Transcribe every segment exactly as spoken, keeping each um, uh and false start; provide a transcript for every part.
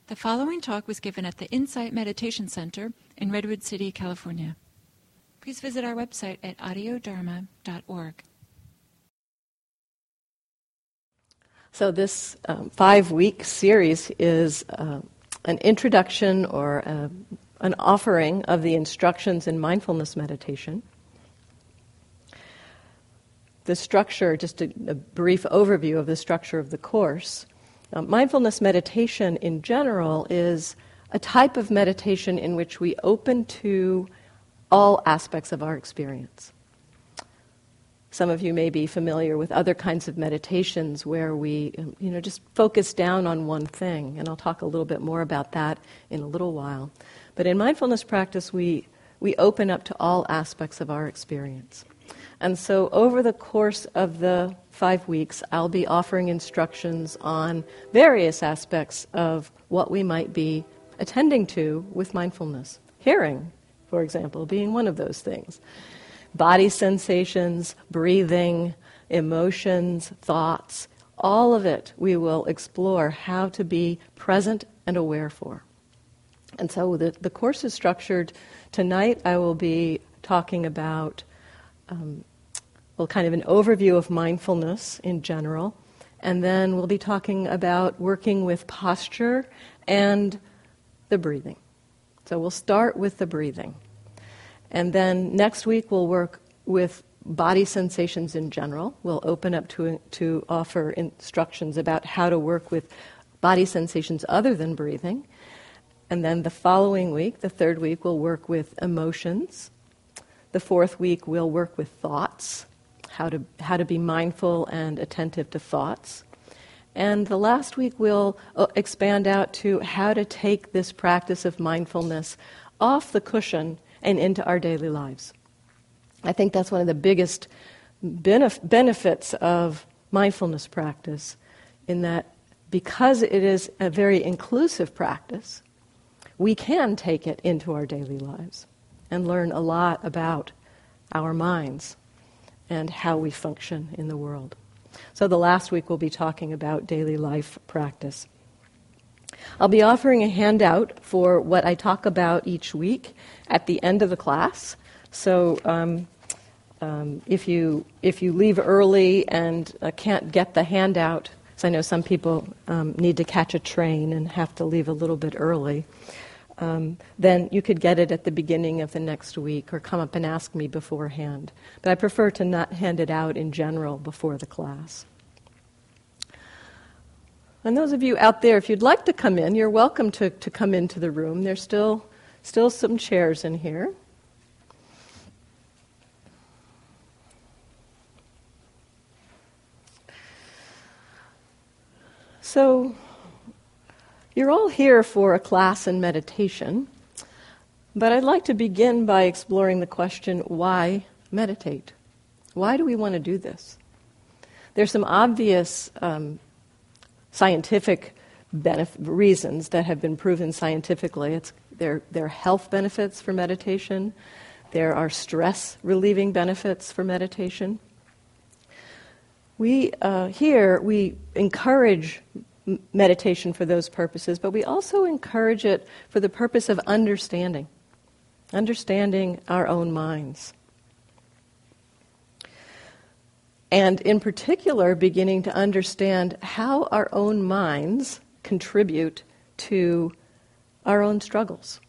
The following talk was given at the Insight Meditation Center in Redwood City, California. Please visit our website at audio dharma dot org. So this um, five-week series is uh, an introduction or uh, an offering of the instructions in mindfulness meditation. The structure, just a, a brief overview of the structure of the course. Uh, mindfulness meditation in general is a type of meditation in which we open to all aspects of our experience. Some of you may be familiar with other kinds of meditations where we, you know, just focus down on one thing, and I'll talk a little bit more about that in a little while. But in mindfulness practice, we we open up to all aspects of our experience. And so over the course of the five weeks, I'll be offering instructions on various aspects of what we might be attending to with mindfulness. Hearing, for example, being one of those things. Body sensations, breathing, emotions, thoughts, all of it we will explore how to be present and aware for. And so the, the course is structured. Tonight I will be talking about Um, well, kind of an overview of mindfulness in general, and then we'll be talking about working with posture and the breathing. So we'll start with the breathing. And then next week we'll work with body sensations in general. We'll open up to, to offer instructions about how to work with body sensations other than breathing. And then the following week, the third week, we'll work with emotions. The fourth week, we'll work with thoughts, how to how to be mindful and attentive to thoughts. And the last week, we'll expand out to how to take this practice of mindfulness off the cushion and into our daily lives. I think that's one of the biggest benef- benefits of mindfulness practice, in that because it is a very inclusive practice, we can take it into our daily lives and learn a lot about our minds and how we function in the world. So the last week we'll be talking about daily life practice. I'll be offering a handout for what I talk about each week at the end of the class. So um, um, if you if you leave early and uh, can't get the handout, so I know some people um, need to catch a train and have to leave a little bit early, Um, then you could get it at the beginning of the next week or come up and ask me beforehand. But I prefer to not hand it out in general before the class. And those of you out there, if you'd like to come in, you're welcome to, to come into the room. There's still, still some chairs in here. So you're all here for a class in meditation, but I'd like to begin by exploring the question, why meditate? Why do we want to do this? There's some obvious um, scientific benef- reasons that have been proven scientifically. It's, there, there are health benefits for meditation. There are stress-relieving benefits for meditation. We, uh, here, we encourage meditation for those purposes, but we also encourage it for the purpose of understanding, understanding our own minds. And in particular, beginning to understand how our own minds contribute to our own struggles.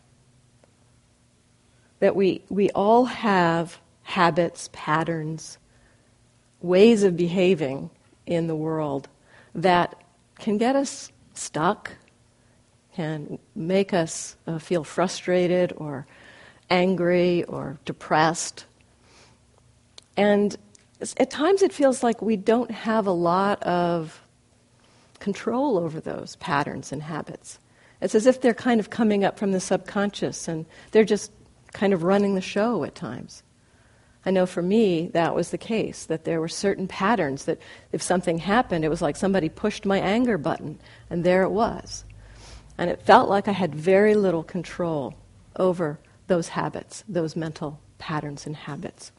That we, we all have habits, patterns, ways of behaving in the world that can get us stuck, can make us uh, feel frustrated or angry or depressed. And at times it feels like we don't have a lot of control over those patterns and habits. It's as if they're kind of coming up from the subconscious and they're just kind of running the show at times. I know for me that was the case, that there were certain patterns that if something happened, it was like somebody pushed my anger button, and there it was. And it felt like I had very little control over those habits, those mental patterns and habits.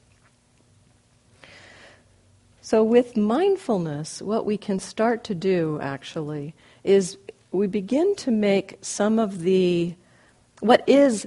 So with mindfulness, what we can start to do, actually, is we begin to make some of the, what is,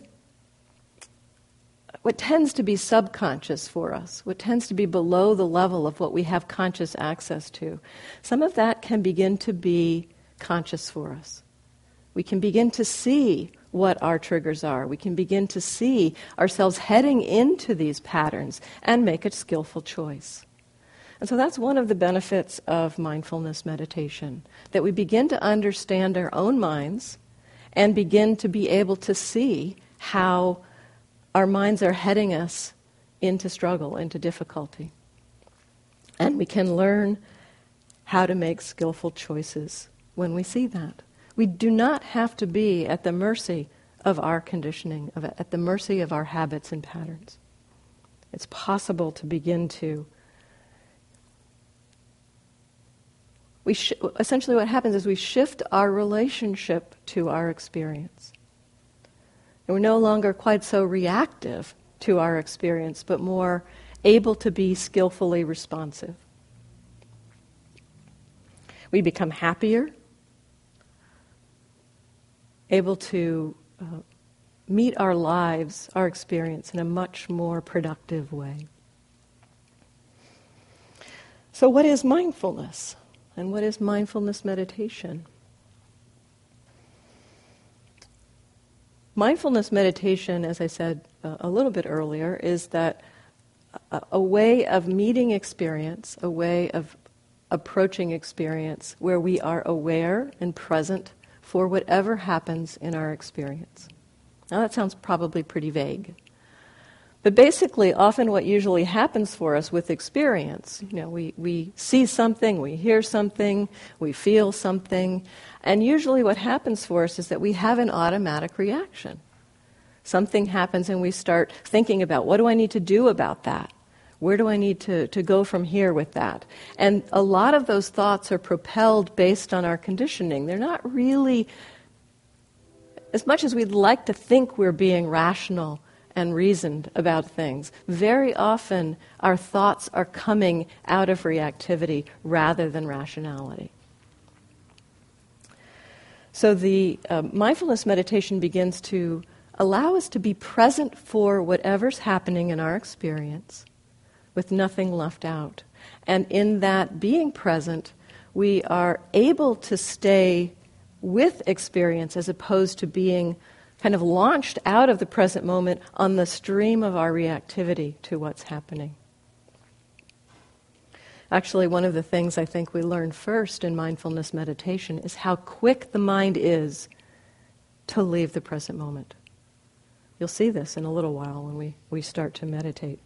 what tends to be subconscious for us, what tends to be below the level of what we have conscious access to, some of that can begin to be conscious for us. We can begin to see what our triggers are. We can begin to see ourselves heading into these patterns and make a skillful choice. And so that's one of the benefits of mindfulness meditation, that we begin to understand our own minds and begin to be able to see how our minds are heading us into struggle, into difficulty. And we can learn how to make skillful choices when we see that. We do not have to be at the mercy of our conditioning, of, at the mercy of our habits and patterns. It's possible to begin to... We sh- essentially what happens is we shift our relationship to our experience. And we're no longer quite so reactive to our experience, but more able to be skillfully responsive. We become happier, able to uh, meet our lives, our experience, in a much more productive way. So what is mindfulness? And what is mindfulness meditation? Mindfulness meditation, as I said uh, a little bit earlier, is that a, a way of meeting experience, a way of approaching experience where we are aware and present for whatever happens in our experience. Now that sounds probably pretty vague. But basically, often what usually happens for us with experience, you know, we, we see something, we hear something, we feel something, and usually what happens for us is that we have an automatic reaction. Something happens and we start thinking about, what do I need to do about that? Where do I need to, to go from here with that? And a lot of those thoughts are propelled based on our conditioning. They're not really, as much as we'd like to think we're being rational and reasoned about things, very often our thoughts are coming out of reactivity rather than rationality. So the uh, mindfulness meditation begins to allow us to be present for whatever's happening in our experience with nothing left out. And in that being present, we are able to stay with experience as opposed to being kind of launched out of the present moment on the stream of our reactivity to what's happening. Actually, one of the things I think we learn first in mindfulness meditation is how quick the mind is to leave the present moment. You'll see this in a little while when we, we start to meditate.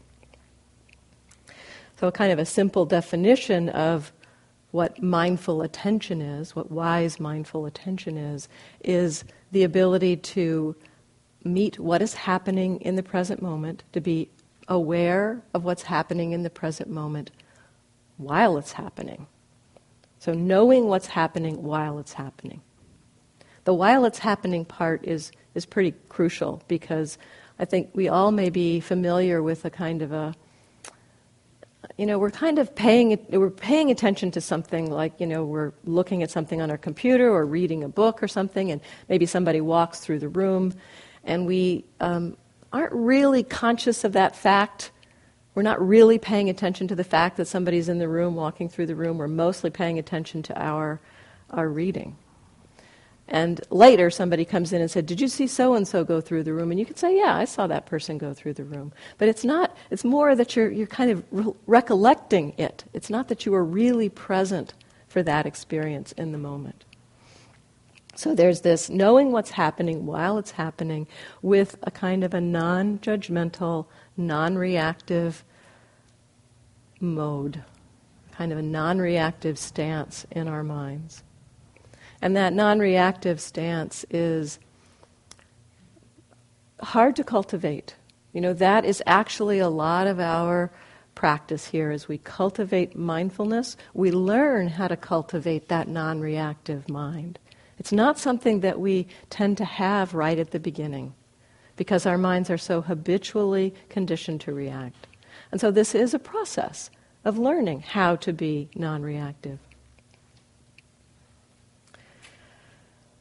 So kind of a simple definition of what mindful attention is, what wise mindful attention is, is the ability to meet what is happening in the present moment, to be aware of what's happening in the present moment while it's happening. So knowing what's happening while it's happening. The while it's happening part is, is pretty crucial because I think we all may be familiar with a kind of a You know, we're kind of paying we're paying attention to something like, you know, we're looking at something on our computer or reading a book or something, and maybe somebody walks through the room, and we um, aren't really conscious of that fact. We're not really paying attention to the fact that somebody's in the room, walking through the room. We're mostly paying attention to our our reading. And later somebody comes in and said, did you see so-and-so go through the room? And you could say, yeah, I saw that person go through the room. But it's not, it's more that you're you're kind of re- recollecting it. It's not that you are really present for that experience in the moment. So there's this knowing what's happening while it's happening with a kind of a non-judgmental, non-reactive mode, kind of a non-reactive stance in our minds. And that non-reactive stance is hard to cultivate. You know, that is actually a lot of our practice here. As we cultivate mindfulness, we learn how to cultivate that non-reactive mind. It's not something that we tend to have right at the beginning because our minds are so habitually conditioned to react. And so this is a process of learning how to be non-reactive.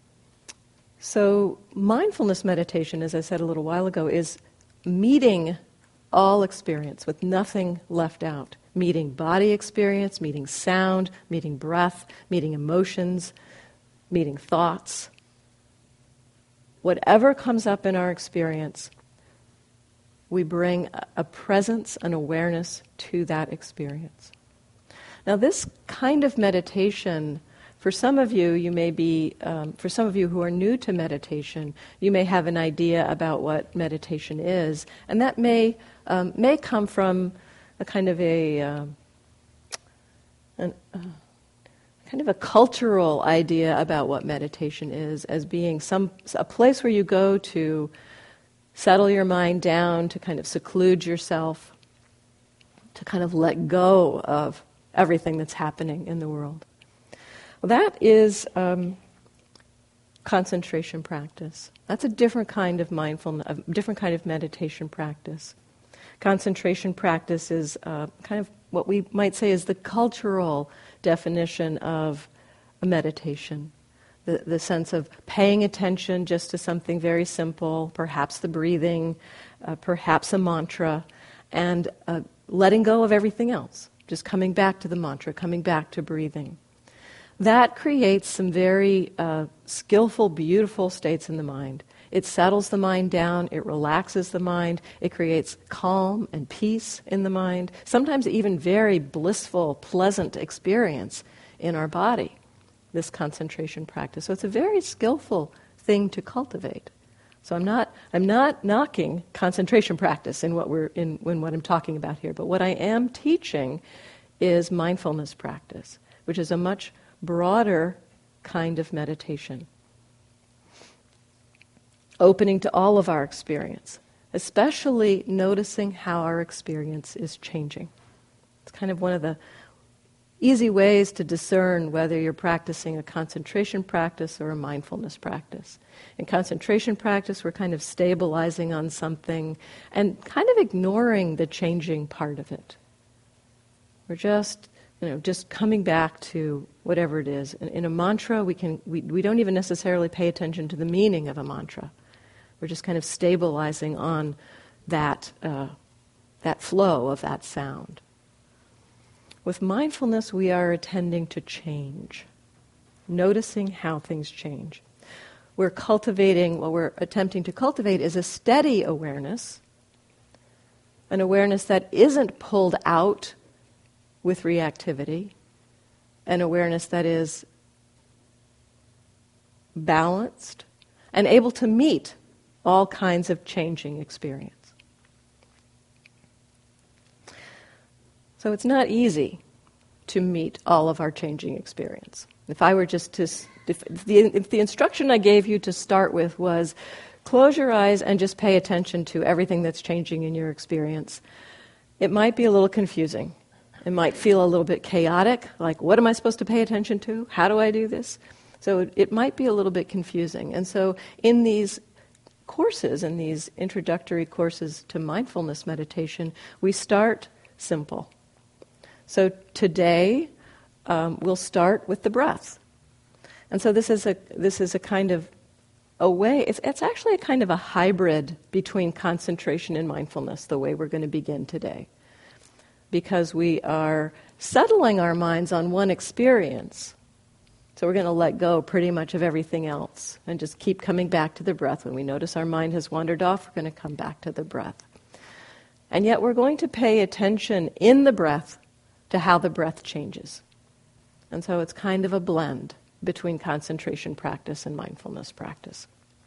So mindfulness meditation, as I said a little while ago, is meeting all experience with nothing left out. Meeting body experience, meeting sound, meeting breath, meeting emotions, meeting thoughts. Whatever comes up in our experience, we bring a presence, an awareness to that experience. Now this kind of meditation, for some of you, you may be, um, for some of you who are new to meditation, you may have an idea about what meditation is, and that may um, may come from a kind of a uh, an, uh, kind of a cultural idea about what meditation is, as being some a place where you go to settle your mind down, to kind of seclude yourself, to kind of let go of everything that's happening in the world. Well, that is um, concentration practice. That's a different kind of mindfulness, a different kind of meditation practice. Concentration practice is uh, kind of what we might say is the cultural definition of a meditation. The, the sense of paying attention just to something very simple, perhaps the breathing, uh, perhaps a mantra, and uh, letting go of everything else. Just coming back to the mantra, coming back to breathing. That creates some very uh, skillful, beautiful states in the mind. It settles the mind down, it relaxes the mind, it creates calm and peace in the mind, sometimes even very blissful, pleasant experience in our body, this concentration practice. So it's a very skillful thing to cultivate. So I'm not I'm not knocking concentration practice in what we're in, in what I'm talking about here, but what I am teaching is mindfulness practice, which is a much broader kind of meditation. Opening to all of our experience, especially noticing how our experience is changing. It's kind of one of the easy ways to discern whether you're practicing a concentration practice or a mindfulness practice. In concentration practice, we're kind of stabilizing on something and kind of ignoring the changing part of it. We're just, you know, just coming back to whatever it is. In, in a mantra, we can we, we don't even necessarily pay attention to the meaning of a mantra. We're just kind of stabilizing on that uh, that flow of that sound. With mindfulness, we are attending to change, noticing how things change. We're cultivating, what we're attempting to cultivate is a steady awareness, an awareness that isn't pulled out with reactivity, an awareness that is balanced and able to meet all kinds of changing experience. So it's not easy to meet all of our changing experience. If I were just to, if the, if the instruction I gave you to start with was close your eyes and just pay attention to everything that's changing in your experience, it might be a little confusing. It might feel a little bit chaotic, like what am I supposed to pay attention to? How do I do this? So it, it might be a little bit confusing. And so in these courses, in these introductory courses to mindfulness meditation, we start simple. So today, um, we'll start with the breath. And so this is a this is a kind of a way, it's, it's actually a kind of a hybrid between concentration and mindfulness, the way we're going to begin today. Because we are settling our minds on one experience. So we're going to let go pretty much of everything else and just keep coming back to the breath. When we notice our mind has wandered off, we're going to come back to the breath. And yet we're going to pay attention in the breath to how the breath changes. And so it's kind of a blend between concentration practice and mindfulness practice.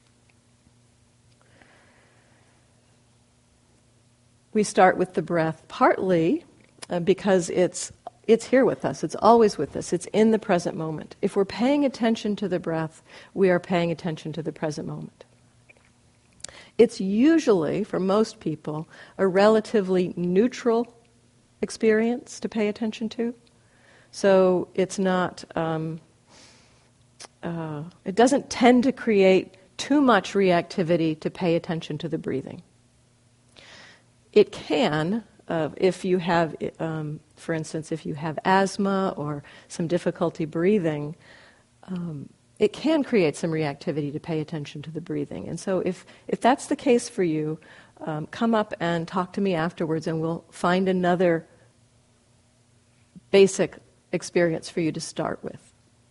We start with the breath partly uh, because it's it's here with us. It's always with us. It's in the present moment. If we're paying attention to the breath, we are paying attention to the present moment. It's usually, for most people, a relatively neutral experience to pay attention to. So it's not, um, uh, it doesn't tend to create too much reactivity to pay attention to the breathing. It can, uh, if you have, um, for instance, if you have asthma or some difficulty breathing, um, it can create some reactivity to pay attention to the breathing. And so if, if that's the case for you, um, come up and talk to me afterwards and we'll find another basic experience for you to start with.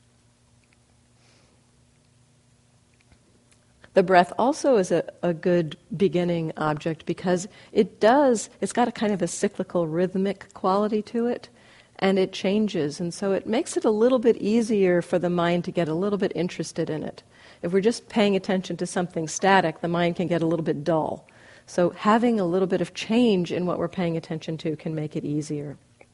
The breath also is a, a good beginning object because it does, it's got a kind of a cyclical rhythmic quality to it, and it changes, and so it makes it a little bit easier for the mind to get a little bit interested in it. If we're just paying attention to something static, the mind can get a little bit dull. So having a little bit of change in what we're paying attention to can make it easier.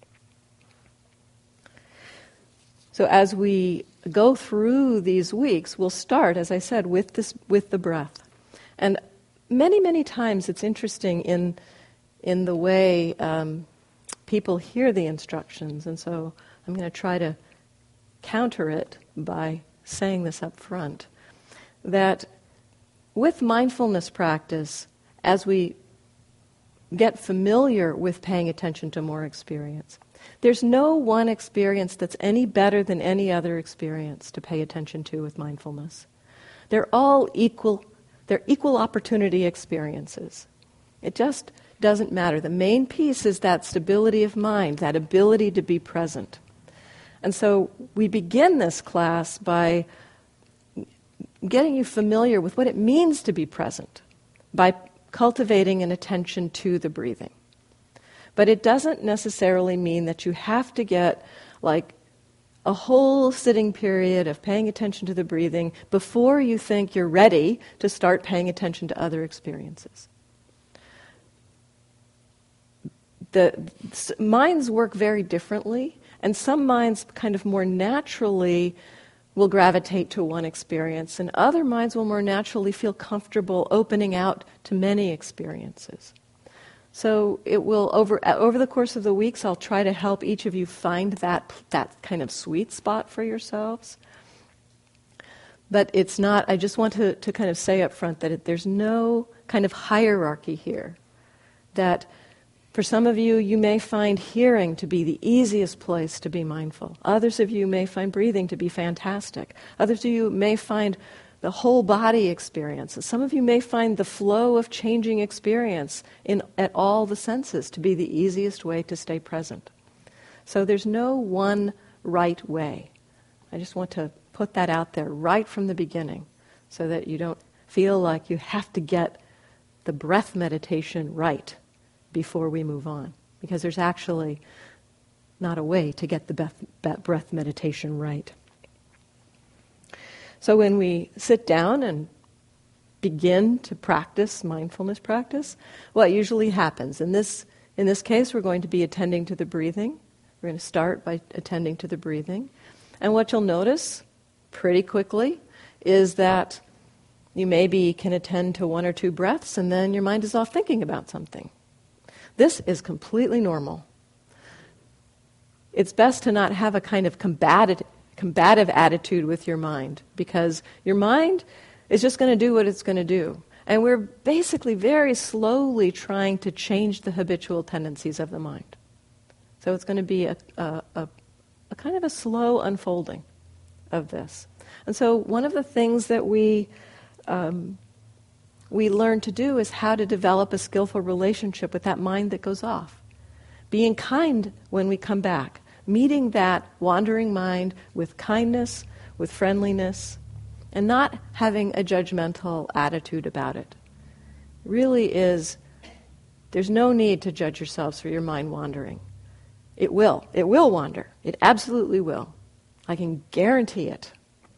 So as we go through these weeks, we'll start, as I said, with this, with the breath. And many, many times it's interesting in in the way um, people hear the instructions. And so I'm going to try to counter it by saying this up front, that with mindfulness practice, as we get familiar with paying attention to more experience, there's no one experience that's any better than any other experience to pay attention to with mindfulness. They're all equal, they're equal opportunity experiences. It just doesn't matter. The main piece is that stability of mind, that ability to be present. And so we begin this class by getting you familiar with what it means to be present, by cultivating an attention to the breathing. But it doesn't necessarily mean that you have to get like a whole sitting period of paying attention to the breathing before you think you're ready to start paying attention to other experiences. The minds work very differently, and some minds kind of more naturally will gravitate to one experience, and other minds will more naturally feel comfortable opening out to many experiences. So it will, over over the course of the weeks, I'll try to help each of you find that that kind of sweet spot for yourselves. But it's not, I just want to, to kind of say up front that it, there's no kind of hierarchy here. That for some of you, you may find hearing to be the easiest place to be mindful. Others of you may find breathing to be fantastic. Others of you may find the whole body experience. Some of you may find the flow of changing experience in at all the senses to be the easiest way to stay present. So there's no one right way. I just want to put that out there right from the beginning so that you don't feel like you have to get the breath meditation right before we move on. Because there's actually not a way to get the breath, breath meditation right. So when we sit down and begin to practice mindfulness practice, what usually happens? In this, in this case, we're going to be attending to the breathing. We're going to start by attending to the breathing. And what you'll notice pretty quickly is that you maybe can attend to one or two breaths and then your mind is off thinking about something. This is completely normal. It's best to not have a kind of combative combative attitude with your mind, because your mind is just going to do what it's going to do. And we're basically very slowly trying to change the habitual tendencies of the mind. So it's going to be a, a, a, a kind of a slow unfolding of this. And so one of the things that we um, we learn to do is how to develop a skillful relationship with that mind that goes off. Being kind when we come back. Meeting that wandering mind with kindness, with friendliness, and not having a judgmental attitude about it. Really is, there's no need to judge yourselves for your mind wandering. It will. It will wander. It absolutely will. I can guarantee it.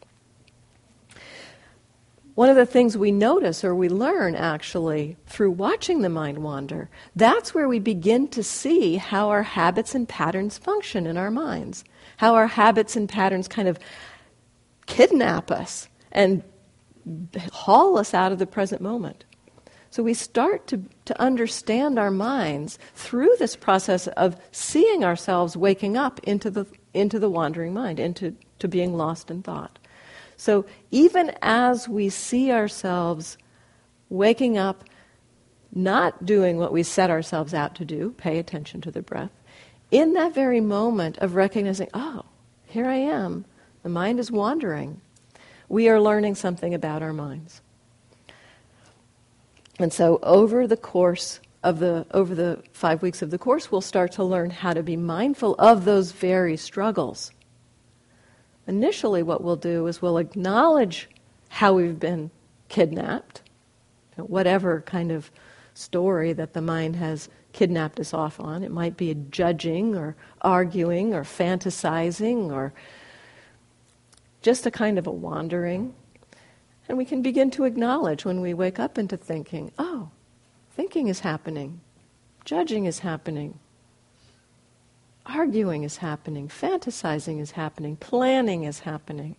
One of the things we notice or we learn actually through watching the mind wander, that's where we begin to see how our habits and patterns function in our minds. How our habits and patterns kind of kidnap us and haul us out of the present moment. So we start to, to understand our minds through this process of seeing ourselves waking up into the into the wandering mind, into to being lost in thought. So even as we see ourselves waking up, not doing what we set ourselves out to do, pay attention to the breath, in that very moment of recognizing, oh, here I am, the mind is wandering, we are learning something about our minds. And so over the course of the, over the five weeks of the course, we'll start to learn how to be mindful of those very struggles. Initially, what we'll do is we'll acknowledge how we've been kidnapped, whatever kind of story that the mind has kidnapped us off on. It might be a judging or arguing or fantasizing or just a kind of a wandering. And we can begin to acknowledge when we wake up into thinking, oh, thinking is happening, judging is happening, arguing is happening, fantasizing is happening, planning is happening.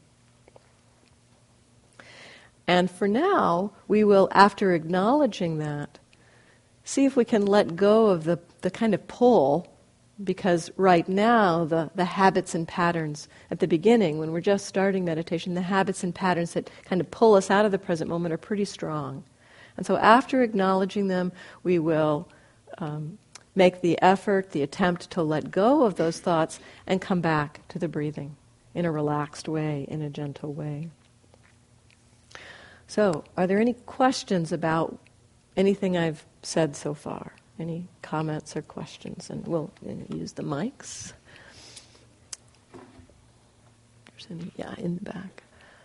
And for now, we will, after acknowledging that, see if we can let go of the, the kind of pull, because right now the, the habits and patterns at the beginning, when we're just starting meditation, the habits and patterns that kind of pull us out of the present moment are pretty strong. And so after acknowledging them, we will um, make the effort, the attempt to let go of those thoughts and come back to the breathing in a relaxed way, in a gentle way. So, are there any questions about anything I've said so far? Any comments or questions? And we'll use the mics. There's any, yeah, in the back.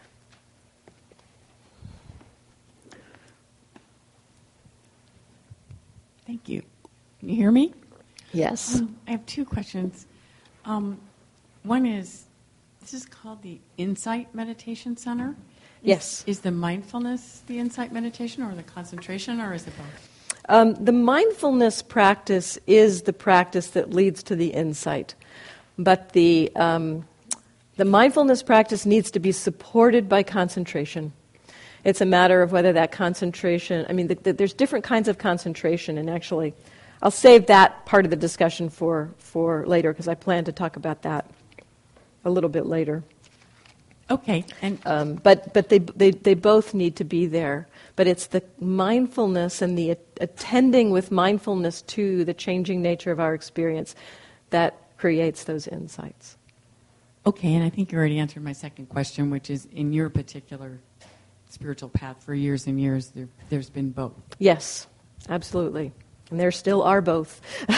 Thank you. Can you hear me? Yes. Um, I have two questions. Um, one is, this is called the Insight Meditation Center. Is, Yes. Is the mindfulness the insight meditation or the concentration, or is it both? Um, the mindfulness practice is the practice that leads to the insight. But the, um, the mindfulness practice needs to be supported by concentration. It's a matter of whether that concentration, I mean, the, the, there's different kinds of concentration, and actually, I'll save that part of the discussion for, for later, because I plan to talk about that a little bit later. Okay. And Um, but but they, they they both need to be there. But it's the mindfulness and the attending with mindfulness to the changing nature of our experience that creates those insights. okay, and I think you already answered my second question, which is in your particular spiritual path for years and years, there, there's been both. Yes, absolutely. And there still are both.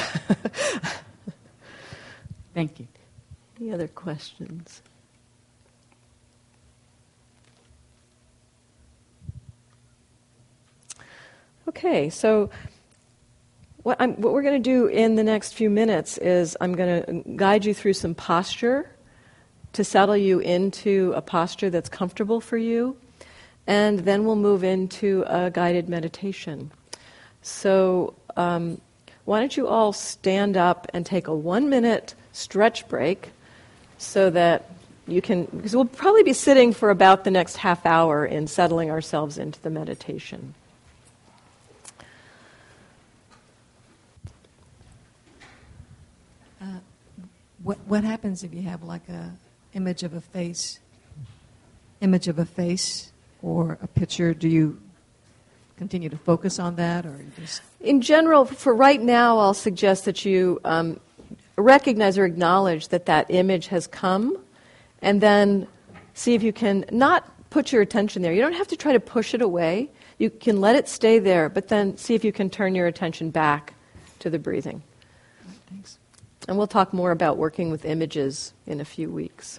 Thank you. Any other questions? Okay, so what, I'm, what we're going to do in the next few minutes is I'm going to guide you through some posture to settle you into a posture that's comfortable for you, and then we'll move into a guided meditation. So um, why don't you all stand up and take a one-minute stretch break so that you can, because we'll probably be sitting for about the next half hour in settling ourselves into the meditation. What what happens if you have like a image of a face, image of a face, or a picture? Do you continue to focus on that, or you just? In general, for right now, I'll suggest that you um, recognize or acknowledge that that image has come, and then see if you can not put your attention there. You don't have to try to push it away. You can let it stay there, but then see if you can turn your attention back to the breathing. All right, thanks. And we'll talk more about working with images in a few weeks.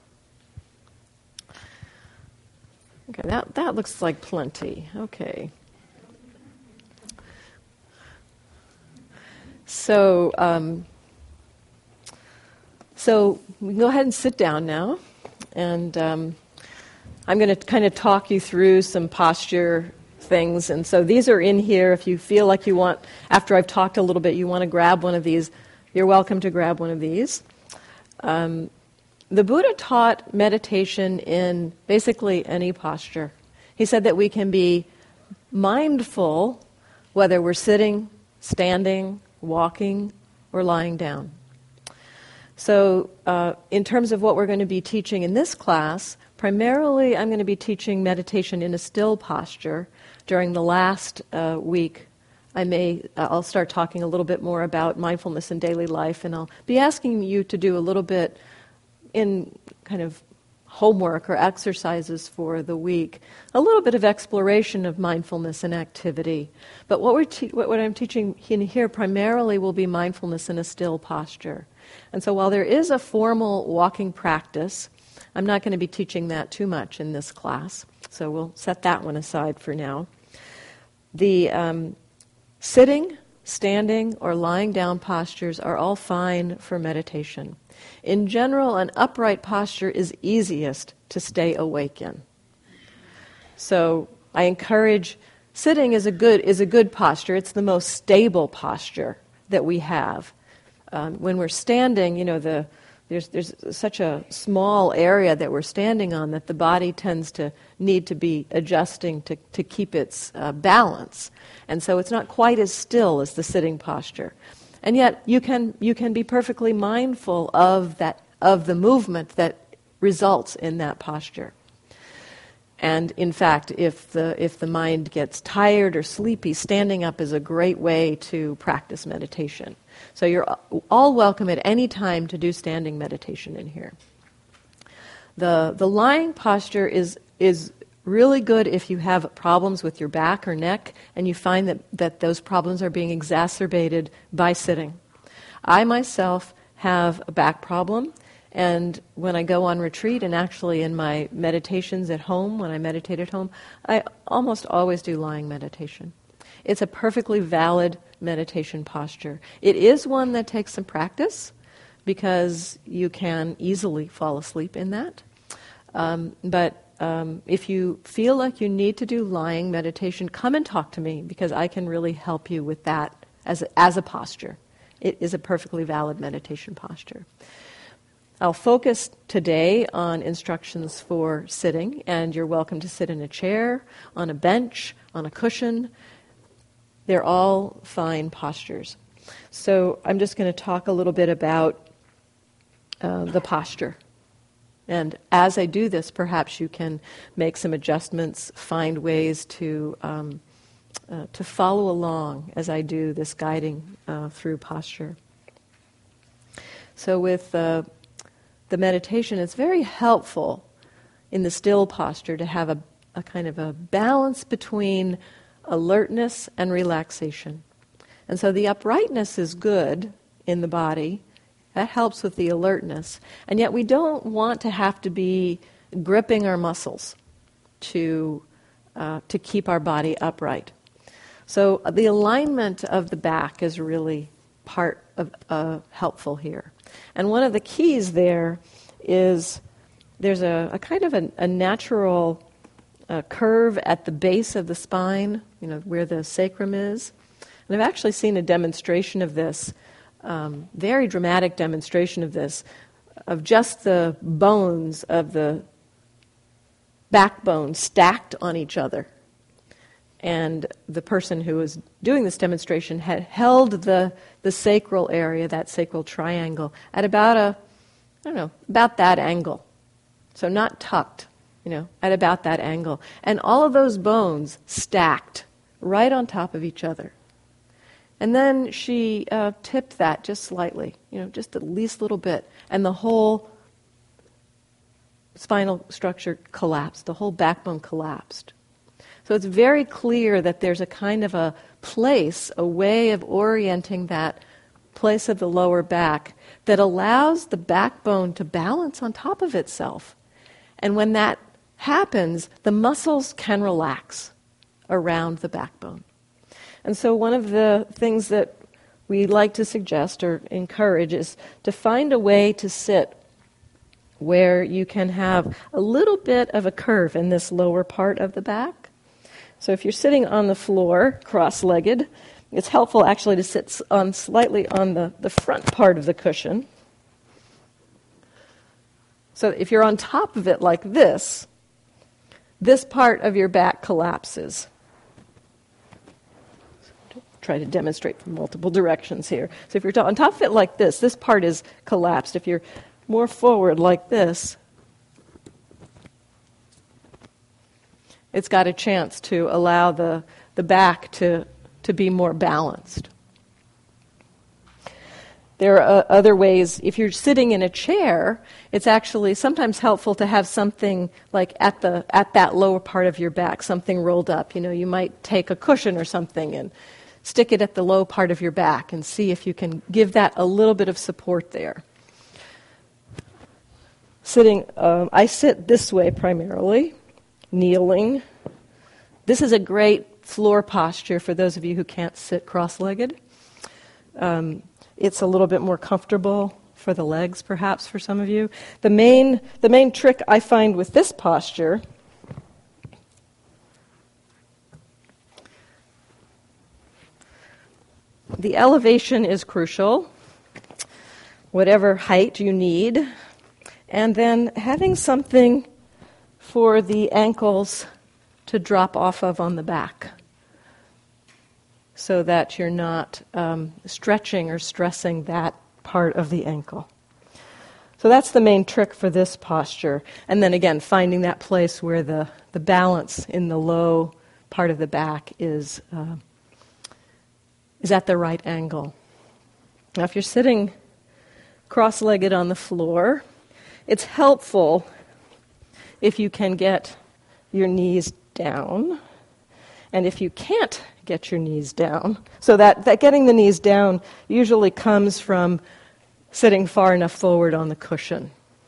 Okay, that, that looks like plenty. Okay. So, um, so we can go ahead and sit down now. And um, I'm going to kind of talk you through some posture things. And so these are in here. If you feel like you want, after I've talked a little bit, you want to grab one of these, you're welcome to grab one of these. Um, the Buddha taught meditation in basically any posture. He said that we can be mindful whether we're sitting, standing, walking, or lying down. So uh, in terms of what we're going to be teaching in this class, primarily I'm going to be teaching meditation in a still posture. During the last uh, week, I may, uh, I'll start talking a little bit more about mindfulness in daily life, and I'll be asking you to do a little bit in kind of homework or exercises for the week, a little bit of exploration of mindfulness and activity. But what, we're te- what, what I'm teaching in here primarily will be mindfulness in a still posture. And so while there is a formal walking practice, I'm not going to be teaching that too much in this class. So we'll set that one aside for now. The um, sitting, standing, or lying down postures are all fine for meditation. In general, an upright posture is easiest to stay awake in. So I encourage, sitting is a good is a good posture. It's the most stable posture that we have. Um, when we're standing, you know, the there's there's such a small area that we're standing on that the body tends to need to be adjusting to, to keep its uh, balance. And so it's not quite as still as the sitting posture. And yet you can you can be perfectly mindful of that of the movement that results in that posture. And in fact, if the if the mind gets tired or sleepy, standing up is a great way to practice meditation. So you're all welcome at any time to do standing meditation in here. The the lying posture is is really good if you have problems with your back or neck and you find that, that those problems are being exacerbated by sitting. I myself have a back problem, and when I go on retreat and actually in my meditations at home, when I meditate at home, I almost always do lying meditation. It's a perfectly valid meditation posture. It is one that takes some practice because you can easily fall asleep in that. Um, but um, if you feel like you need to do lying meditation, come and talk to me because I can really help you with that as a, as a posture. It is a perfectly valid meditation posture. I'll focus today on instructions for sitting, and you're welcome to sit in a chair, on a bench, on a cushion. They're all fine postures. So I'm just going to talk a little bit about uh, the posture. And as I do this, perhaps you can make some adjustments, find ways to um, uh, to follow along as I do this guiding uh, through posture. So with uh, the meditation, it's very helpful in the still posture to have a, a kind of a balance between alertness and relaxation. And so the uprightness is good in the body. That helps with the alertness. And yet we don't want to have to be gripping our muscles to uh, to keep our body upright. So the alignment of the back is really part of uh, helpful here. And one of the keys there is there's a, a kind of a, a natural uh, curve at the base of the spine, you know, where the sacrum is. And I've actually seen a demonstration of this, um, very dramatic demonstration of this, of just the bones of the backbone stacked on each other. And the person who was doing this demonstration had held the, the sacral area, that sacral triangle, at about a, I don't know, about that angle. So not tucked, you know, at about that angle. And all of those bones stacked right on top of each other. And then she uh, tipped that just slightly, you know, just the least little bit. And the whole spinal structure collapsed. The whole backbone collapsed. So it's very clear that there's a kind of a place, a way of orienting that place of the lower back that allows the backbone to balance on top of itself. And when that happens, the muscles can relax around the backbone. And so one of the things that we like to suggest or encourage is to find a way to sit where you can have a little bit of a curve in this lower part of the back. So if you're sitting on the floor, cross-legged, it's helpful actually to sit on slightly on the, the front part of the cushion. So if you're on top of it like this, this part of your back collapses. Try to demonstrate from multiple directions here. So if you're on top of it like this, this part is collapsed. If you're more forward like this, it's got a chance to allow the, the back to, to be more balanced. there are uh, other ways. If you're sitting in a chair, it's actually sometimes helpful to have something like at the at that lower part of your back, something rolled up. You know, you might take a cushion or something and stick it at the low part of your back and see if you can give that a little bit of support there. Sitting, um, I sit this way primarily, kneeling. This is a great floor posture for those of you who can't sit cross-legged. Um, it's a little bit more comfortable for the legs, perhaps, for some of you. The main, the main trick I find with this posture the elevation is crucial, whatever height you need, and then having something for the ankles to drop off of on the back so that you're not um, stretching or stressing that part of the ankle. So that's the main trick for this posture. And then again, finding that place where the, the balance in the low part of the back is uh, is at the right angle. Now, if you're sitting cross-legged on the floor, it's helpful if you can get your knees down. And if you can't get your knees down, so that, that getting the knees down usually comes from sitting far enough forward on the cushion.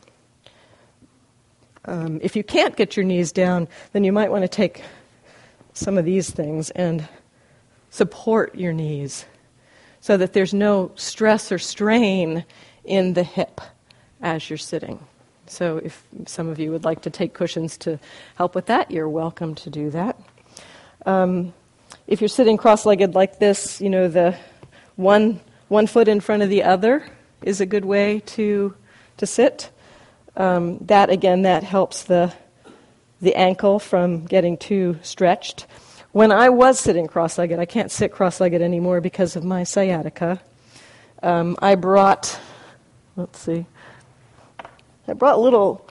Um, if you can't get your knees down, then you might want to take some of these things and support your knees so that there's no stress or strain in the hip as you're sitting. So if some of you would like to take cushions to help with that, you're welcome to do that. Um, if you're sitting cross-legged like this, you know, the one one foot in front of the other is a good way to to sit. Um, that, again, that helps the the ankle from getting too stretched. When I was sitting cross-legged, I can't sit cross-legged anymore because of my sciatica. Um, I brought, let's see, I brought little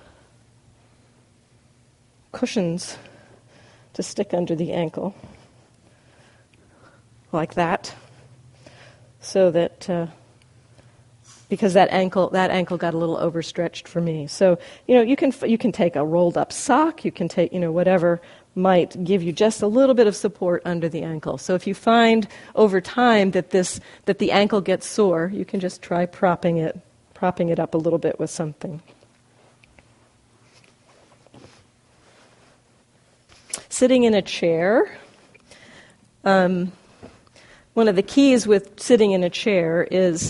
cushions to stick under the ankle, like that, so that uh, because that ankle that ankle got a little overstretched for me. So you know you can you can take a rolled up sock, you can take you know whatever might give you just a little bit of support under the ankle. So if you find over time that this that the ankle gets sore, you can just try propping it propping it up a little bit with something. Sitting in a chair. Um, one of the keys with sitting in a chair is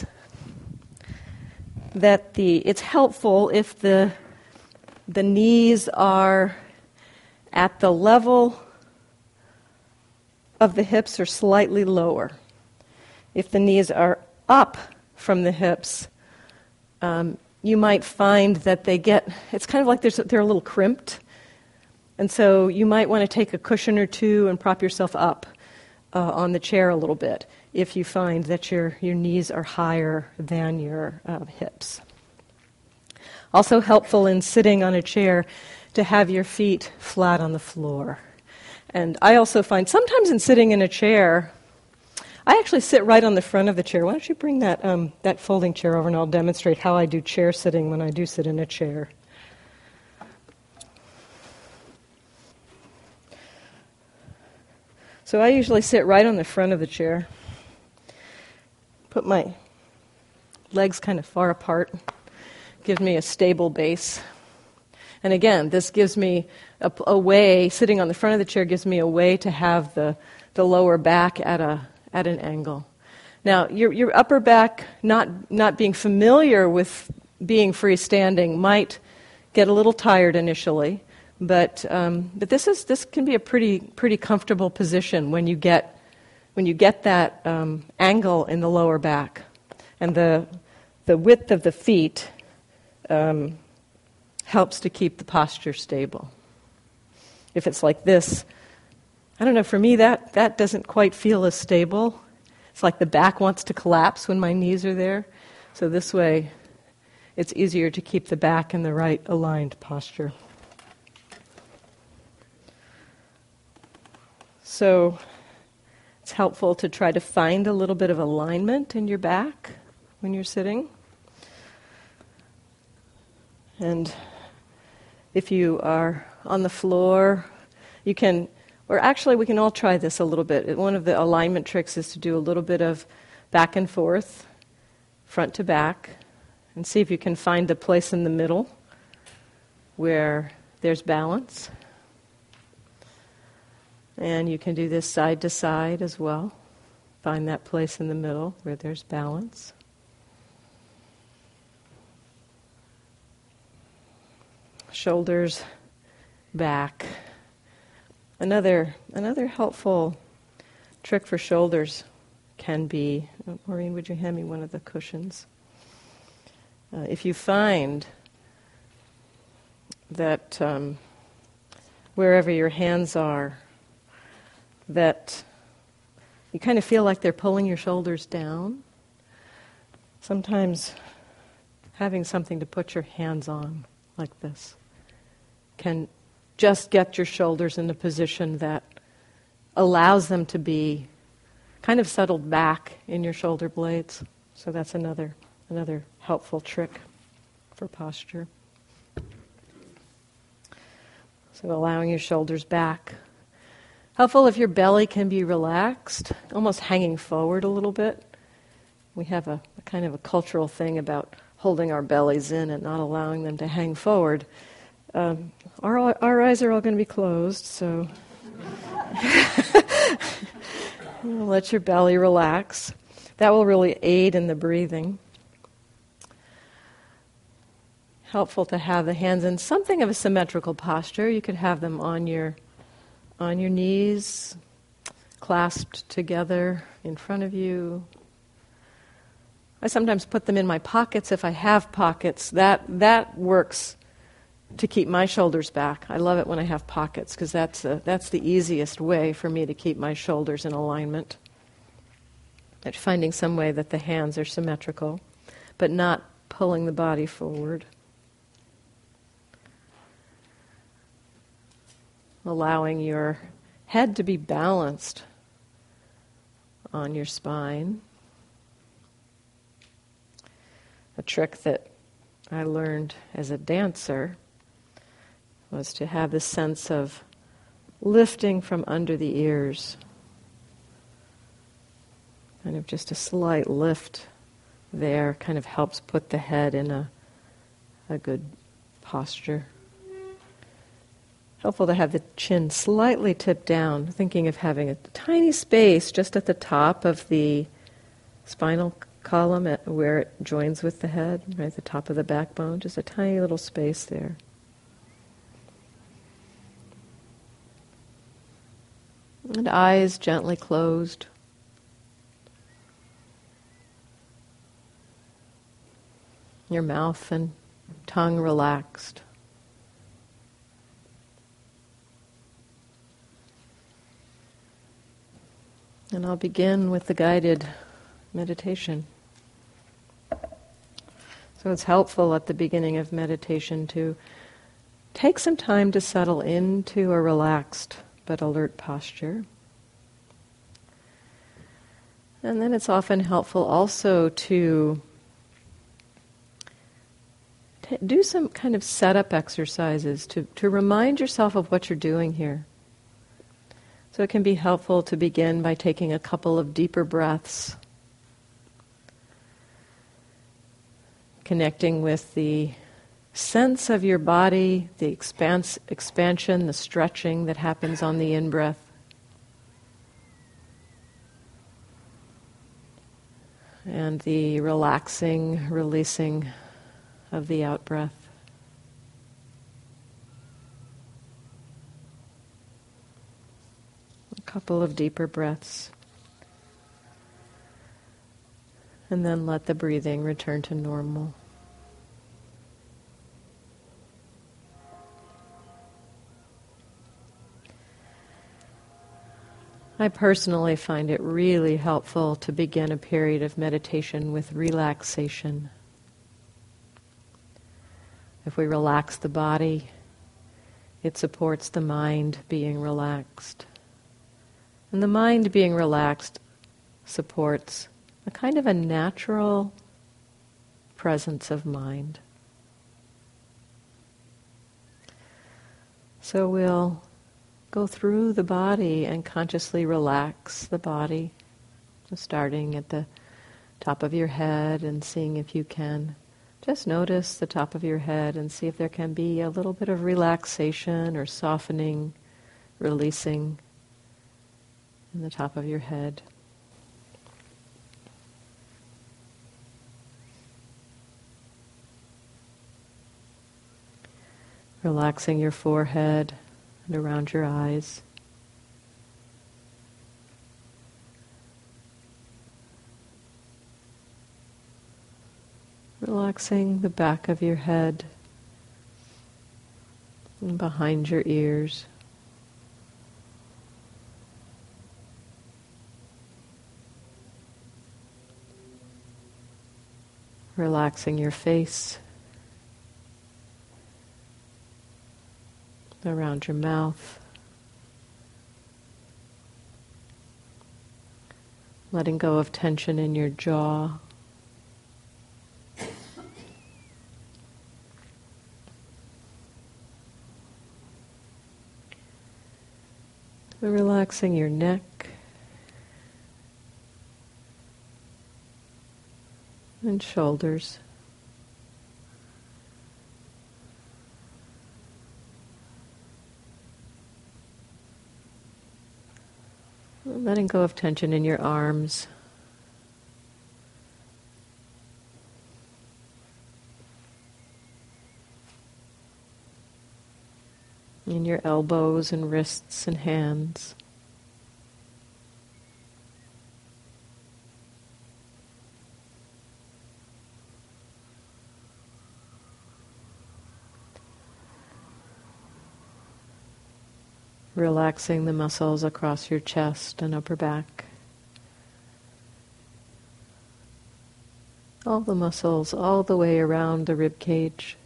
that the it's helpful if the the knees are at the level of the hips or slightly lower. If the knees are up from the hips, um, you might find that they get, it's kind of like there's, they're a little crimped. And so you might want to take a cushion or two and prop yourself up uh, on the chair a little bit if you find that your, your knees are higher than your uh, hips. Also helpful in sitting on a chair to have your feet flat on the floor. And I also find sometimes in sitting in a chair, I actually sit right on the front of the chair. Why don't you bring that um, that folding chair over and I'll demonstrate how I do chair sitting when I do sit in a chair. So I usually sit right on the front of the chair, put my legs kind of far apart, gives me a stable base. And again, this gives me a, a way, sitting on the front of the chair gives me a way to have the, the lower back at a at an angle. Now, your your upper back not not being familiar with being freestanding might get a little tired initially, but um, but this is this can be a pretty pretty comfortable position when you get when you get that um, angle in the lower back, and the the width of the feet um, helps to keep the posture stable. If it's like this, I don't know, for me that, that doesn't quite feel as stable. It's like the back wants to collapse when my knees are there. So this way, it's easier to keep the back in the right aligned posture. So it's helpful to try to find a little bit of alignment in your back when you're sitting. And if you are on the floor, you can, or actually we can all try this a little bit. One of the alignment tricks is to do a little bit of back and forth, front to back, and see if you can find the place in the middle where there's balance. And you can do this side to side as well. Find that place in the middle where there's balance. Shoulders back. Another another helpful trick for shoulders can be, Maureen, would you hand me one of the cushions? Uh, if you find that um, wherever your hands are, that you kind of feel like they're pulling your shoulders down, sometimes having something to put your hands on like this can just get your shoulders in a position that allows them to be kind of settled back in your shoulder blades. So that's another another helpful trick for posture. So allowing your shoulders back. Helpful if your belly can be relaxed, almost hanging forward a little bit. We have a, a kind of a cultural thing about holding our bellies in and not allowing them to hang forward. Um, our, our eyes are all going to be closed, so let your belly relax. That will really aid in the breathing. Helpful to have the hands in something of a symmetrical posture. You could have them on your on your knees, clasped together in front of you. I sometimes put them in my pockets if I have pockets. That that works to keep my shoulders back. I love it when I have pockets because that's a, that's the easiest way for me to keep my shoulders in alignment. At finding some way that the hands are symmetrical, but not pulling the body forward. Allowing your head to be balanced on your spine. A trick that I learned as a dancer was to have this sense of lifting from under the ears. Kind of just a slight lift there kind of helps put the head in a, a good posture. Helpful to have the chin slightly tipped down, thinking of having a tiny space just at the top of the spinal column at where it joins with the head, right at the top of the backbone, just a tiny little space there. And eyes gently closed. Your mouth and tongue relaxed. And I'll begin with the guided meditation. So it's helpful at the beginning of meditation to take some time to settle into a relaxed but alert posture. And then it's often helpful also to t- do some kind of setup exercises to, to remind yourself of what you're doing here. So it can be helpful to begin by taking a couple of deeper breaths, connecting with the sense of your body, the expans- expansion, the stretching that happens on the in-breath. And the relaxing, releasing of the out-breath. Couple of deeper breaths. And then let the breathing return to normal. I personally find it really helpful to begin a period of meditation with relaxation. If we relax the body, it supports the mind being relaxed. And the mind being relaxed supports a kind of a natural presence of mind. So we'll go through the body and consciously relax the body, so starting at the top of your head and seeing if you can just notice the top of your head and see if there can be a little bit of relaxation or softening, releasing in the top of your head. Relaxing your forehead and around your eyes. Relaxing the back of your head and behind your ears. Relaxing your face, around your mouth. Letting go of tension in your jaw. Relaxing your neck. And shoulders. Letting go of tension in your arms. In your elbows and wrists and hands. Relaxing the muscles across your chest and upper back. All the muscles all the way around the rib cage.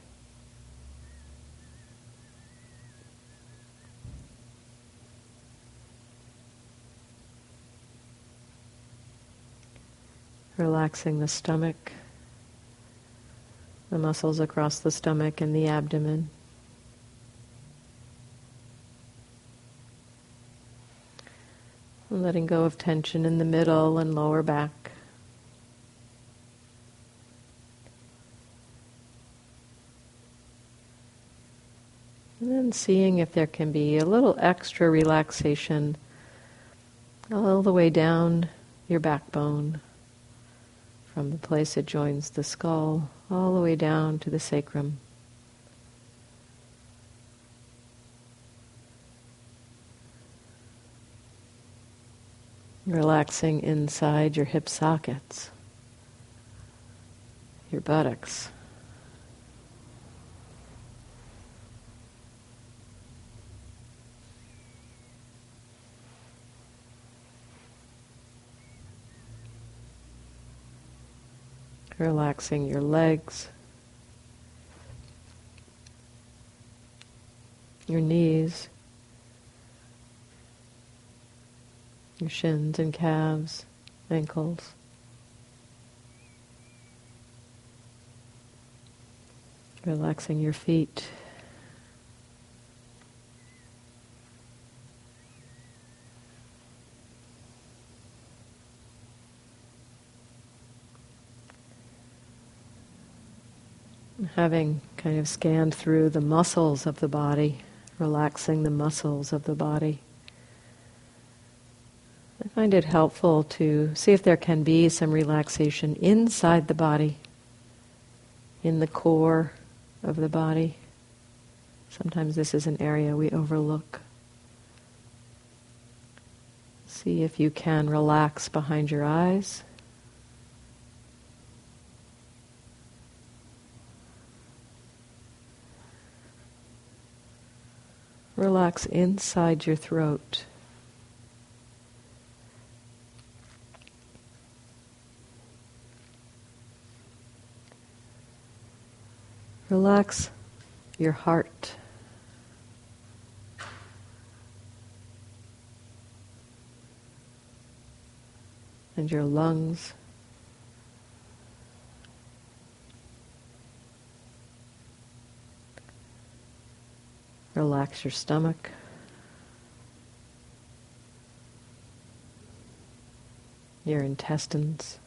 Relaxing the stomach, the muscles across the stomach and the abdomen. Letting go of tension in the middle and lower back. And then seeing if there can be a little extra relaxation all the way down your backbone, from the place it joins the skull, all the way down to the sacrum. Relaxing inside your hip sockets, your buttocks. Relaxing your legs, your knees, your shins and calves, ankles. Relaxing your feet. Having kind of scanned through the muscles of the body, relaxing the muscles of the body. I find it helpful to see if there can be some relaxation inside the body, in the core of the body. Sometimes this is an area we overlook. See if you can relax behind your eyes. Relax inside your throat. Relax your heart. And your lungs. Relax your stomach. Your intestines.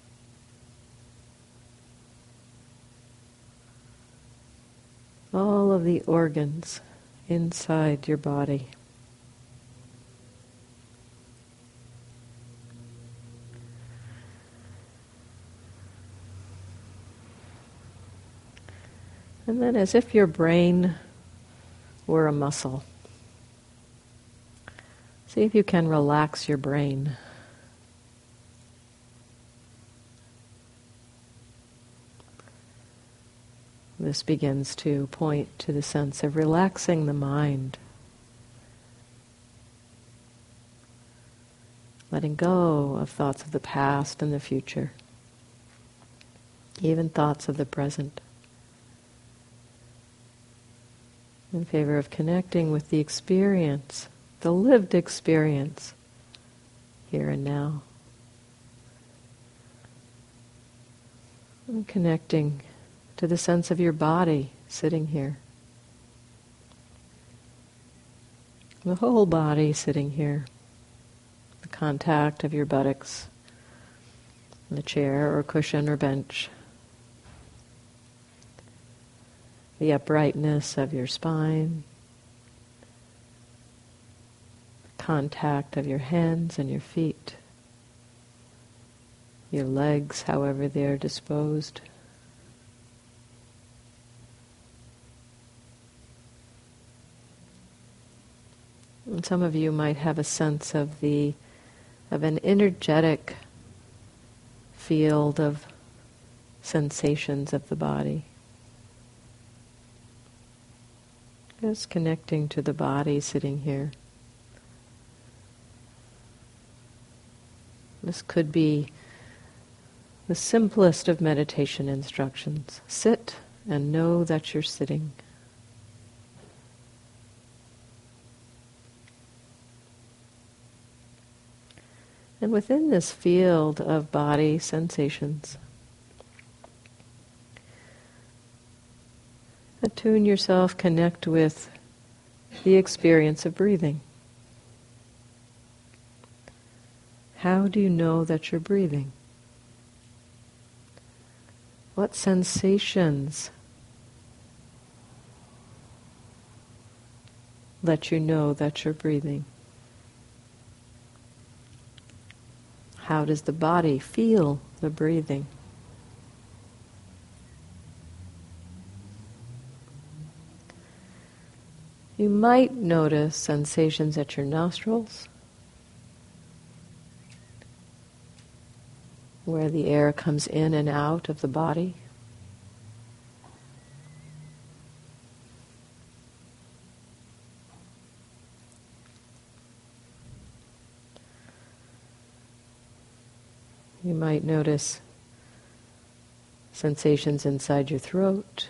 All of the organs inside your body. And then, as if your brain were a muscle, see if you can relax your brain. This begins to point to the sense of relaxing the mind, letting go of thoughts of the past and the future, even thoughts of the present, in favor of connecting with the experience, the lived experience, here and now. And connecting to the sense of your body sitting here. The whole body sitting here. The contact of your buttocks, the chair or cushion or bench. The uprightness of your spine. Contact of your hands and your feet. Your legs, however they're disposed. And some of you might have a sense of the of an energetic field of sensations of the body. Just connecting to the body sitting here. This could be the simplest of meditation instructions. Sit and know that you're sitting. And within this field of body sensations, attune yourself, connect with the experience of breathing. How do you know that you're breathing? What sensations let you know that you're breathing? How does the body feel the breathing? You might notice sensations at your nostrils, where the air comes in and out of the body. You might notice sensations inside your throat.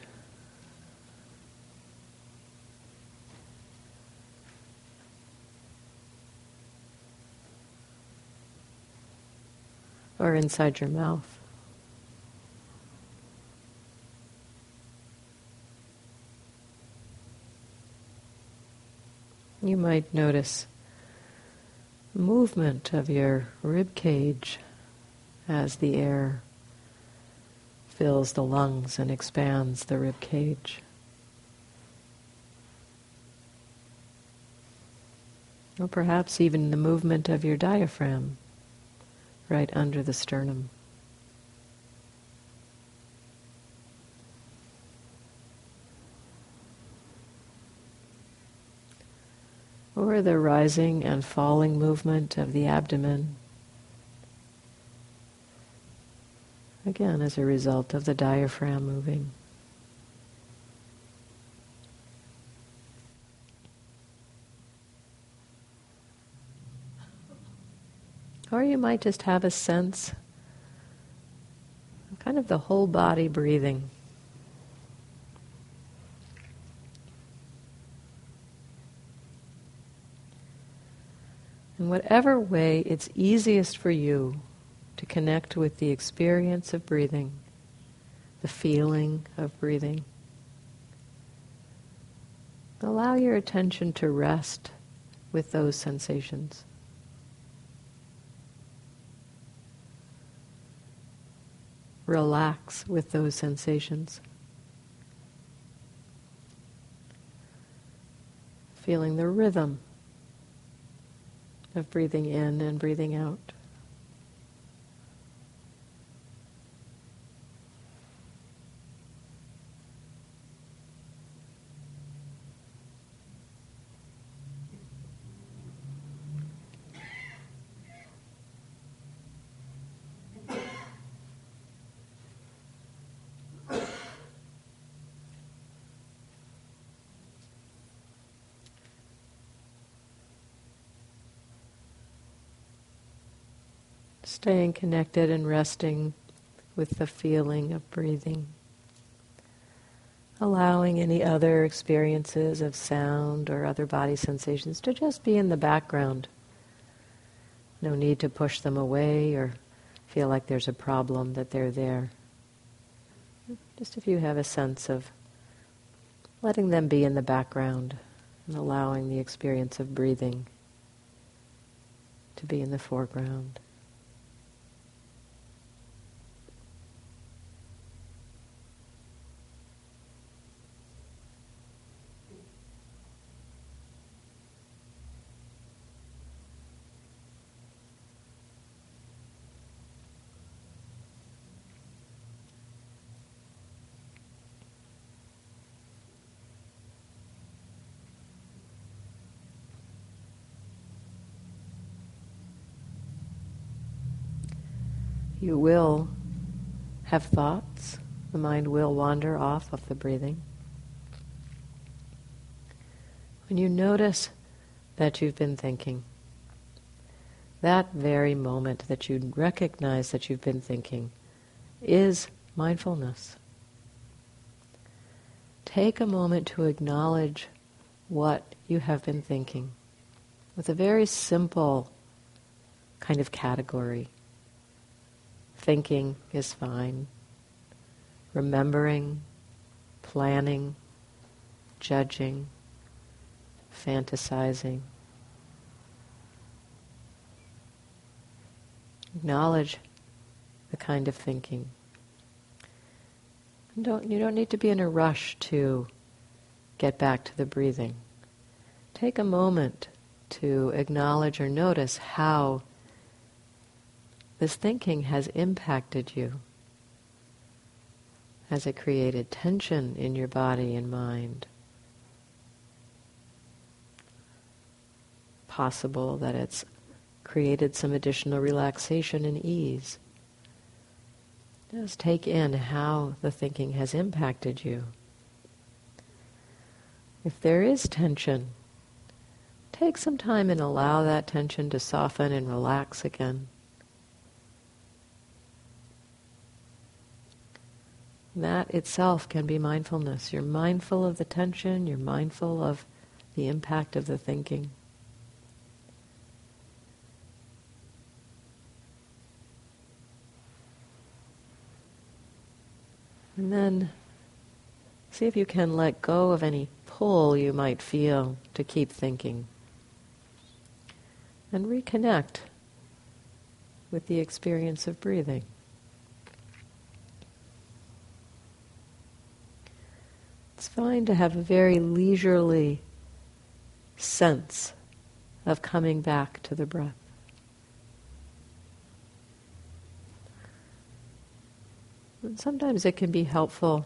Or inside your mouth. You might notice movement of your rib cage as the air fills the lungs and expands the rib cage. Or perhaps even the movement of your diaphragm right under the sternum. Or the rising and falling movement of the abdomen, again as a result of the diaphragm moving. Or you might just have a sense of kind of the whole body breathing. In whatever way it's easiest for you to connect with the experience of breathing, the feeling of breathing, Allow your attention to rest with those sensations. Relax with those sensations. Feeling the rhythm of breathing in and breathing out. Staying connected and resting with the feeling of breathing. Allowing any other experiences of sound or other body sensations to just be in the background. No need to push them away or feel like there's a problem that they're there. Just if you have a sense of letting them be in the background and allowing the experience of breathing to be in the foreground. You will have thoughts. The mind will wander off of the breathing. When you notice that you've been thinking, that very moment that you recognize that you've been thinking is mindfulness. Take a moment to acknowledge what you have been thinking with a very simple kind of category. Thinking is fine. Remembering, planning, judging, fantasizing. Acknowledge the kind of thinking. And don't, you don't need to be in a rush to get back to the breathing. Take a moment to acknowledge or notice how this thinking has impacted you. Has it created tension in your body and mind? Possible that it's created some additional relaxation and ease. Just take in how the thinking has impacted you. If there is tension, take some time and allow that tension to soften and relax again. That itself can be mindfulness. You're mindful of the tension, you're mindful of the impact of the thinking. And then see if you can let go of any pull you might feel to keep thinking. And reconnect with the experience of breathing. It's fine to have a very leisurely sense of coming back to the breath. And sometimes it can be helpful,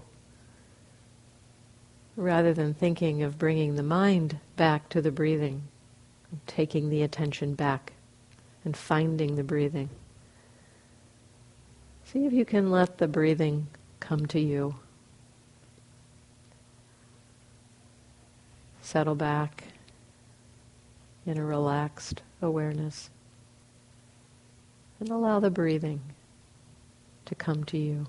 rather than thinking of bringing the mind back to the breathing, taking the attention back and finding the breathing. See if you can let the breathing come to you. Settle back in a relaxed awareness and allow the breathing to come to you.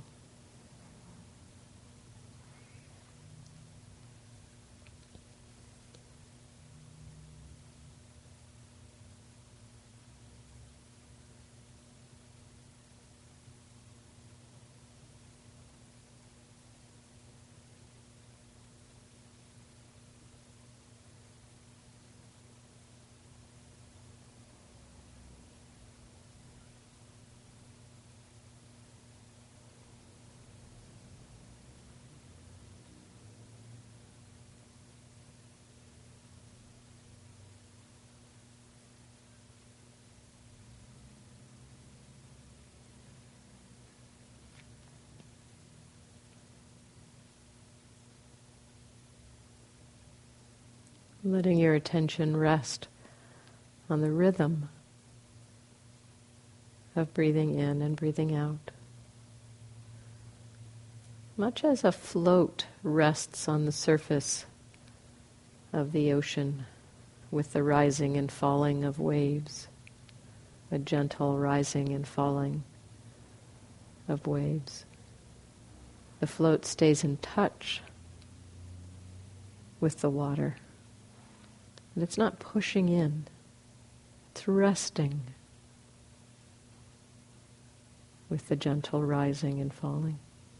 letting your attention rest on the rhythm of breathing in and breathing out. Much as a float rests on the surface of the ocean with the rising and falling of waves, a gentle rising and falling of waves. The float stays in touch with the water. And it's not pushing in, it's resting with the gentle rising and falling.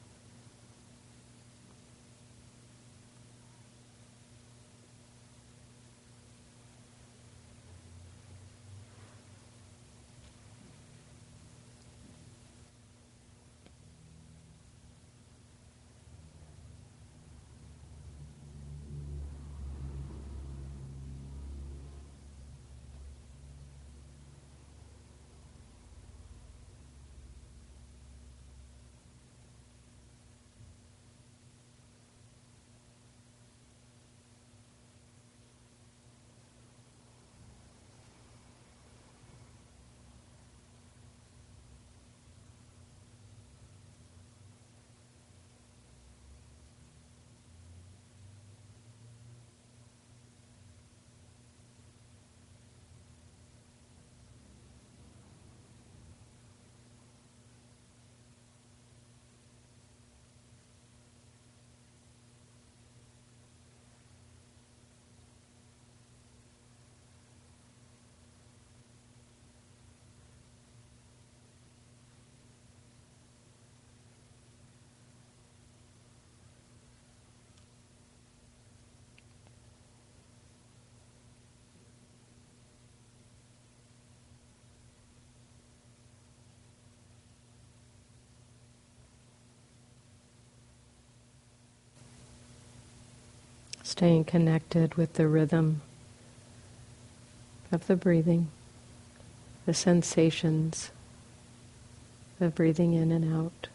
Staying connected with the rhythm of the breathing, the sensations of breathing in and out.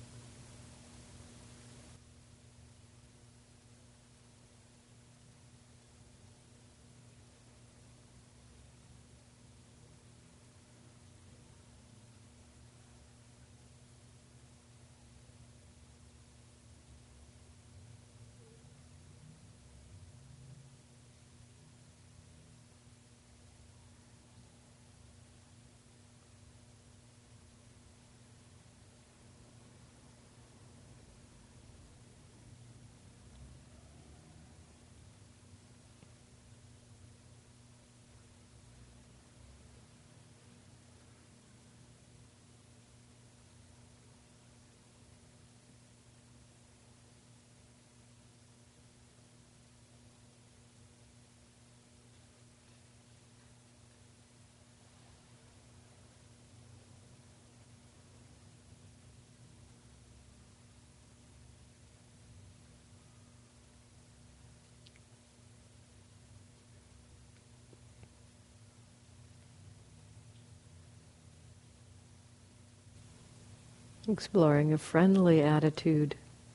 Exploring a friendly attitude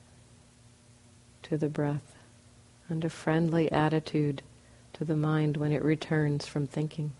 to the breath and a friendly attitude to the mind when it returns from thinking.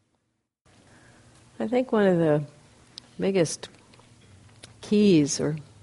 I think one of the biggest keys or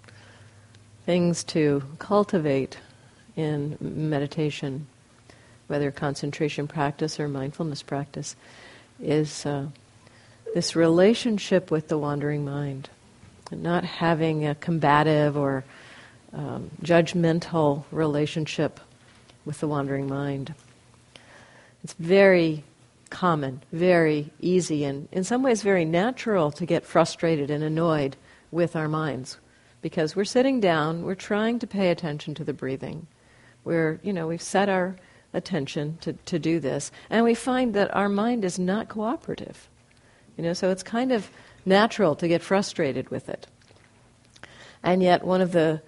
things to cultivate in meditation, whether concentration practice or mindfulness practice, is uh, this relationship with the wandering mind, and not having a combative or um, judgmental relationship with the wandering mind. It's very common, very easy, and in some ways very natural to get frustrated and annoyed with our minds, because we're sitting down, we're trying to pay attention to the breathing. We're, you know, we've set our attention to, to do this, and we find that our mind is not cooperative. You know, so it's kind of natural to get frustrated with it. And yet one of the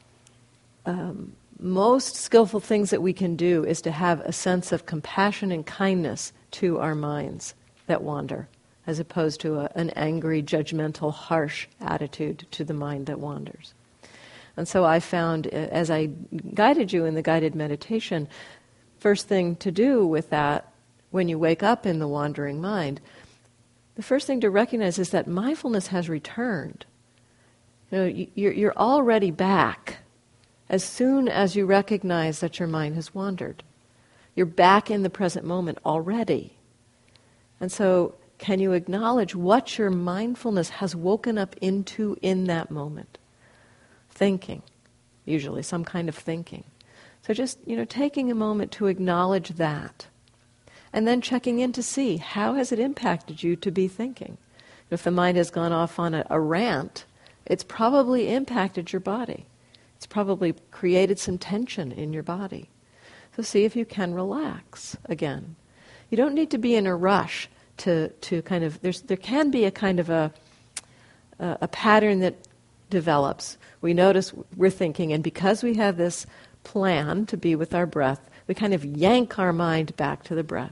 um, most skillful things that we can do is to have a sense of compassion and kindness to our minds that wander, as opposed to a, an angry, judgmental, harsh attitude to the mind that wanders. And so I found, as I guided you in the guided meditation, first thing to do with that, when you wake up in the wandering mind, the first thing to recognize is that mindfulness has returned. You know, you're, you're already back as soon as you recognize that your mind has wandered. You're back in the present moment already. And so, can you acknowledge what your mindfulness has woken up into in that moment? Thinking, usually some kind of thinking. So just, you know, taking a moment to acknowledge that. And then checking in to see, how has it impacted you to be thinking? If the mind has gone off on a, a rant, it's probably impacted your body. It's probably created some tension in your body. So see if you can relax again. You don't need to be in a rush to, to kind of, there's, there can be a kind of a, a, a pattern that develops. We notice we're thinking, and because we have this plan to be with our breath, we kind of yank our mind back to the breath.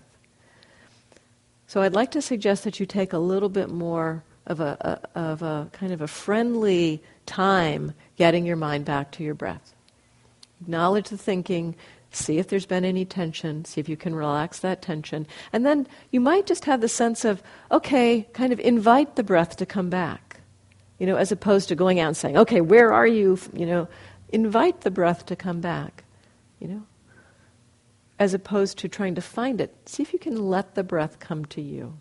So I'd like to suggest that you take a little bit more of a, a of a kind of a friendly time getting your mind back to your breath. Acknowledge the thinking, see if there's been any tension, see if you can relax that tension, and then you might just have the sense of, okay, kind of invite the breath to come back, you know, as opposed to going out and saying, okay, where are you, you know, invite the breath to come back, you know, as opposed to trying to find it. See if you can let the breath come to you.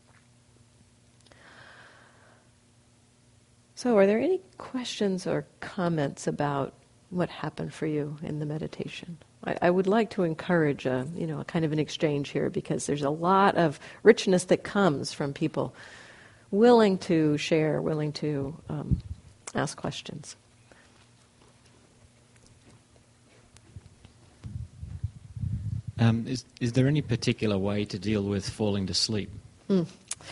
So are there any questions or comments about what happened for you in the meditation? I, I would like to encourage a, you know, a kind of an exchange here, because there's a lot of richness that comes from people willing to share, willing to um, ask questions. Um, is, is there any particular way to deal with falling to sleep? Mm.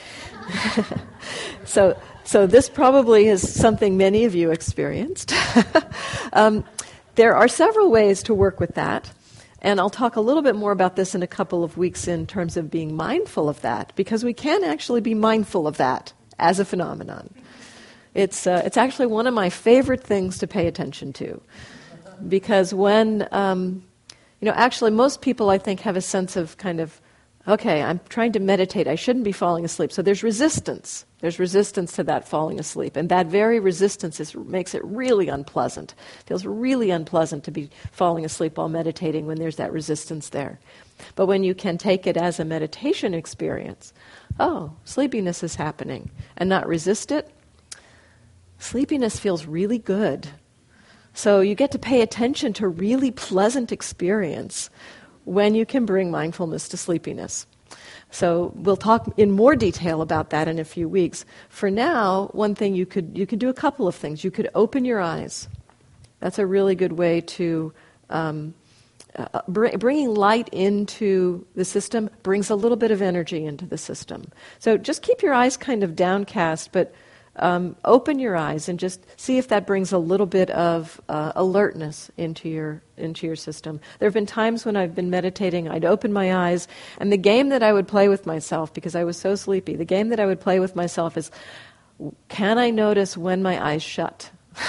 so, so this probably is something many of you experienced. um, there are several ways to work with that, and I'll talk a little bit more about this in a couple of weeks in terms of being mindful of that, because we can actually be mindful of that as a phenomenon. It's uh, it's actually one of my favorite things to pay attention to, because when um, you know, actually most people, I think, have a sense of kind of, okay, I'm trying to meditate, I shouldn't be falling asleep. So there's resistance. There's resistance to that falling asleep. And that very resistance is, makes it really unpleasant. It feels really unpleasant to be falling asleep while meditating when there's that resistance there. But when you can take it as a meditation experience, oh, sleepiness is happening, and not resist it, sleepiness feels really good. So you get to pay attention to really pleasant experience when you can bring mindfulness to sleepiness. So we'll talk in more detail about that in a few weeks. For now, one thing you could you could do a couple of things. You could open your eyes. That's a really good way to um, uh, br- bringing light into the system brings a little bit of energy into the system. So just keep your eyes kind of downcast, but Um, open your eyes and just see if that brings a little bit of uh, alertness into your into your system. There have been times when I've been meditating, I'd open my eyes, and the game that I would play with myself, because I was so sleepy, the game that I would play with myself is, can I notice when my eyes shut?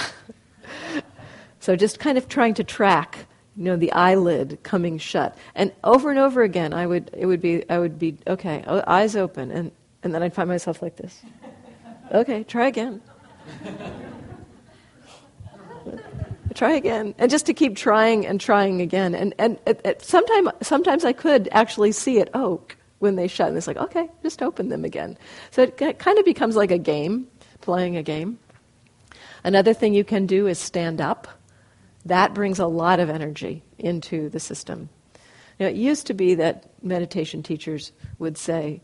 So just kind of trying to track, you know, the eyelid coming shut, and over and over again, I would it would be I would be okay, eyes open, and and then I'd find myself like this. Okay, try again. try again, and just to keep trying and trying again. And and at, at sometime, sometimes I could actually see it, oh, when they shut, and it's like, okay, just open them again. So it kind of becomes like a game, playing a game. Another thing you can do is stand up. That brings a lot of energy into the system. You know, it used to be that meditation teachers would say,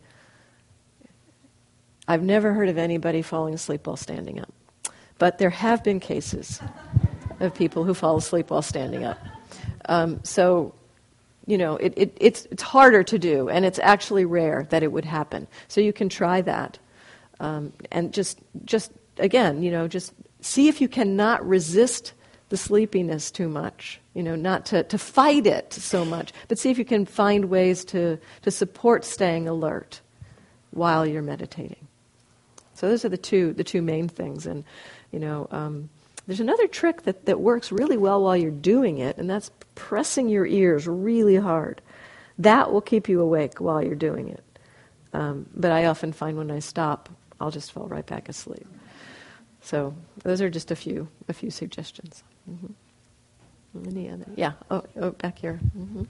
I've never heard of anybody falling asleep while standing up. But there have been cases of people who fall asleep while standing up. Um, so, you know, it, it, it's, it's harder to do, and it's actually rare that it would happen. So you can try that. Um, and just, just again, you know, just see if you cannot resist the sleepiness too much, you know, not to, to fight it so much, but see if you can find ways to, to support staying alert while you're meditating. So those are the two the two main things. And, you know, um, there's another trick that, that works really well while you're doing it, and that's pressing your ears really hard. That will keep you awake while you're doing it. Um, but I often find when I stop, I'll just fall right back asleep. So those are just a few a few suggestions. Mm-hmm. Any other? Yeah. Oh, oh back here. Mm-hmm.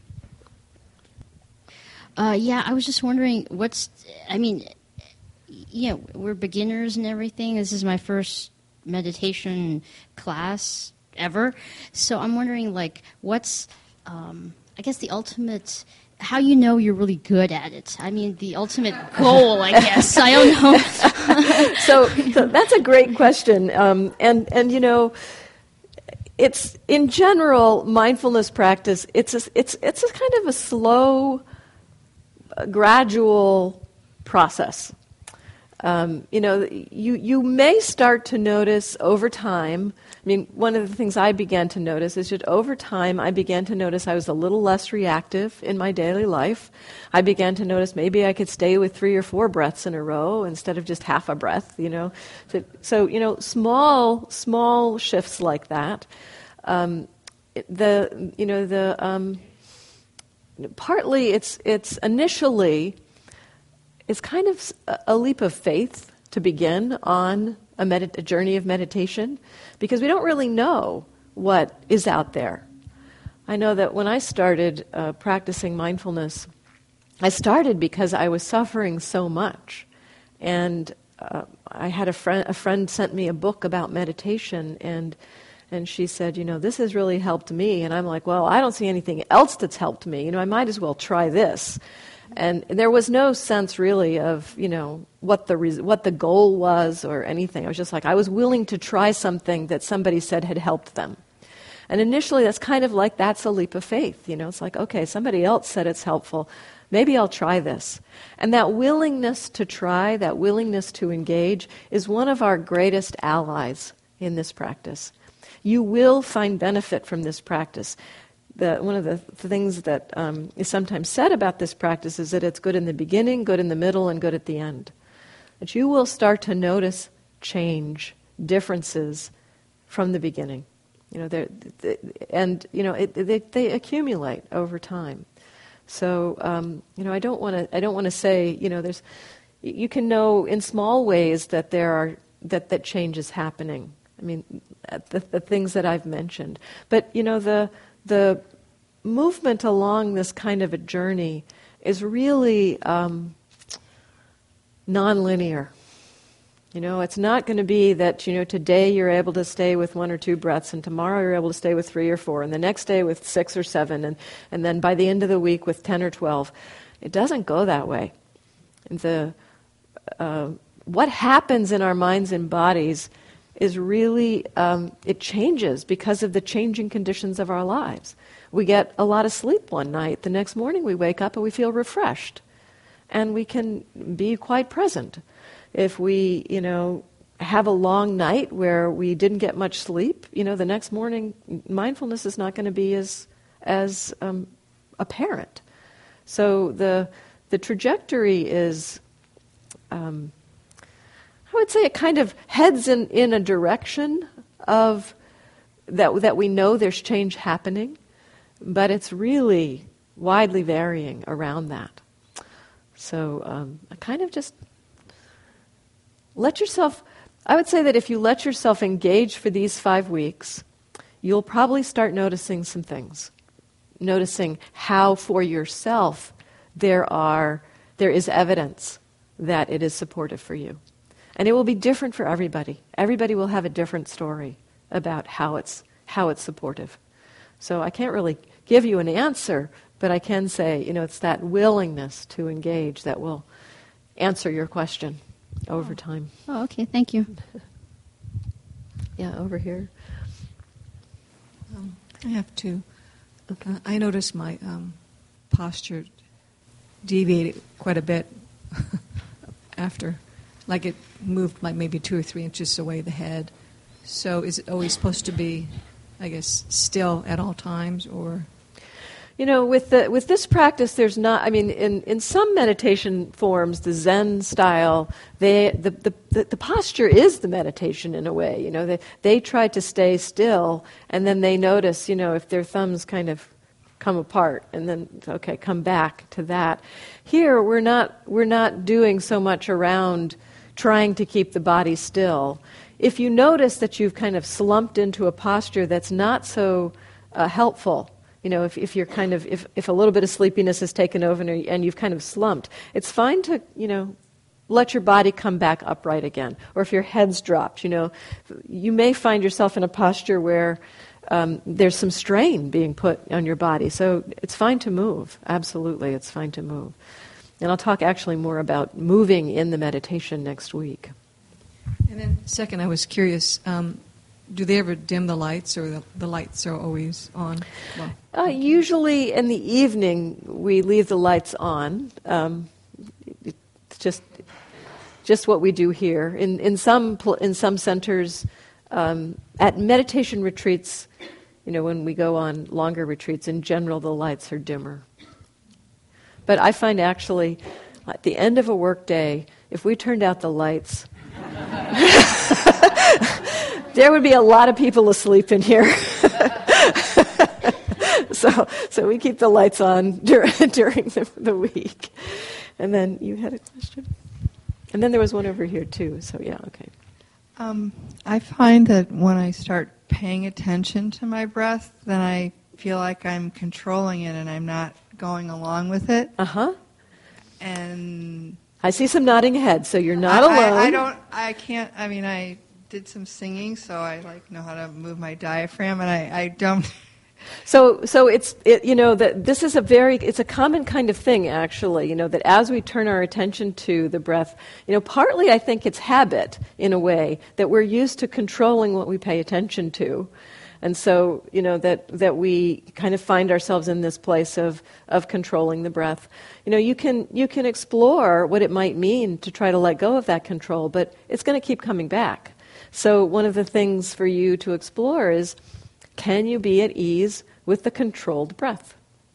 Uh, yeah, I was just wondering, what's, I mean, you know, we're beginners and everything. This is my first meditation class ever. So I'm wondering, like, what's, um, I guess, the ultimate, how you know you're really good at it. I mean, the ultimate goal, I guess. I don't know. so, so that's a great question. Um, and, and, you know, it's, in general, mindfulness practice, it's a, it's, it's a kind of a slow, uh, gradual process. Um, you know, you, you may start to notice over time. I mean, one of the things I began to notice is that over time I began to notice I was a little less reactive in my daily life. I began to notice maybe I could stay with three or four breaths in a row instead of just half a breath, you know. So, so you know, small, small shifts like that. Um, the, you know, the, um, partly it's, it's initially, it's kind of a leap of faith to begin on a, med- a journey of meditation, because we don't really know what is out there. I know that when I started uh, practicing mindfulness, I started because I was suffering so much. And uh, I had a friend, a friend sent me a book about meditation, and and she said, you know, this has really helped me. And I'm like, well, I don't see anything else that's helped me. You know, I might as well try this. And there was no sense really of, you know, what the res- what the goal was or anything. I was just like, I was willing to try something that somebody said had helped them. And initially that's kind of like, that's a leap of faith. You know, it's like, okay, somebody else said it's helpful. Maybe I'll try this. And that willingness to try, that willingness to engage is one of our greatest allies in this practice. You will find benefit from this practice. The, one of the things that um, is sometimes said about this practice is that it's good in the beginning, good in the middle, and good at the end. That you will start to notice change, differences from the beginning. You know, they're, they, and you know it, they, they accumulate over time. So um, you know, I don't want to. I don't want to say, you know, there's. You can know in small ways that there are that that change is happening. I mean, the, the things that I've mentioned, but you know the. The movement along this kind of a journey is really um, nonlinear. You know, it's not going to be that, you know, today you're able to stay with one or two breaths, and tomorrow you're able to stay with three or four, and the next day with six or seven, and, and then by the end of the week with ten or twelve. It doesn't go that way. The uh, what happens in our minds and bodies is really, um, it changes because of the changing conditions of our lives. We get a lot of sleep one night. The next morning we wake up and we feel refreshed. And we can be quite present. If we, you know, have a long night where we didn't get much sleep, you know, the next morning mindfulness is not going to be as as um, apparent. So the the trajectory is... Um, I would say it kind of heads in, in a direction of that that we know there's change happening, but it's really widely varying around that. So um, I kind of just let yourself, I would say that if you let yourself engage for these five weeks, you'll probably start noticing some things. Noticing how for yourself there are there is evidence that it is supportive for you. And it will be different for everybody. Everybody will have a different story about how it's how it's supportive. So I can't really give you an answer, but I can say, you know, it's that willingness to engage that will answer your question over time. Oh, okay. Thank you. Yeah, over here. Um, I have two. Okay. Uh, I noticed my um, posture deviated quite a bit after, like it moved like maybe two or three inches away the head. So is it always supposed to be, I guess, still at all times, or? You know, with the with this practice, there's not. I mean, in, in some meditation forms, the Zen style, they the, the, the, the posture is the meditation in a way. You know, they they try to stay still, and then they notice, you know, if their thumbs kind of come apart, and then okay, come back to that. Here, we're not we're not doing so much around trying to keep the body still. If you notice that you've kind of slumped into a posture that's not so uh, helpful. You know, if, if you're kind of, if, if a little bit of sleepiness has taken over and, and you've kind of slumped, it's fine to, you know, let your body come back upright again. Or if your head's dropped, you know, you may find yourself in a posture where um, there's some strain being put on your body. So it's fine to move. Absolutely, it's fine to move. And I'll talk actually more about moving in the meditation next week. And then second, I was curious, um, do they ever dim the lights, or the, the lights are always on? Well, uh, usually in the evening we leave the lights on. Um, it's just just what we do here. In in some pl- in some centers, um, at meditation retreats, you know, when we go on longer retreats, in general the lights are dimmer. But I find actually, at the end of a work day, if we turned out the lights, there would be a lot of people asleep in here. so so we keep the lights on during, during the, the week. And then you had a question? And then there was one over here too, so yeah, okay. Um, I find that when I start paying attention to my breath, then I feel like I'm controlling it and I'm not going along with it. Uh-huh. And I see some nodding heads, so you're not I, alone. I, I don't, I can't, I mean, I did some singing, so I like know how to move my diaphragm, and I, I don't. So, so it's it, you know that this is a very it's a common kind of thing actually. You know that as we turn our attention to the breath, you know, partly I think it's habit in a way that we're used to controlling what we pay attention to, and so you know that that we kind of find ourselves in this place of of controlling the breath. You know, you can you can explore what it might mean to try to let go of that control, but it's going to keep coming back. So one of the things for you to explore is, can you be at ease with the controlled breath?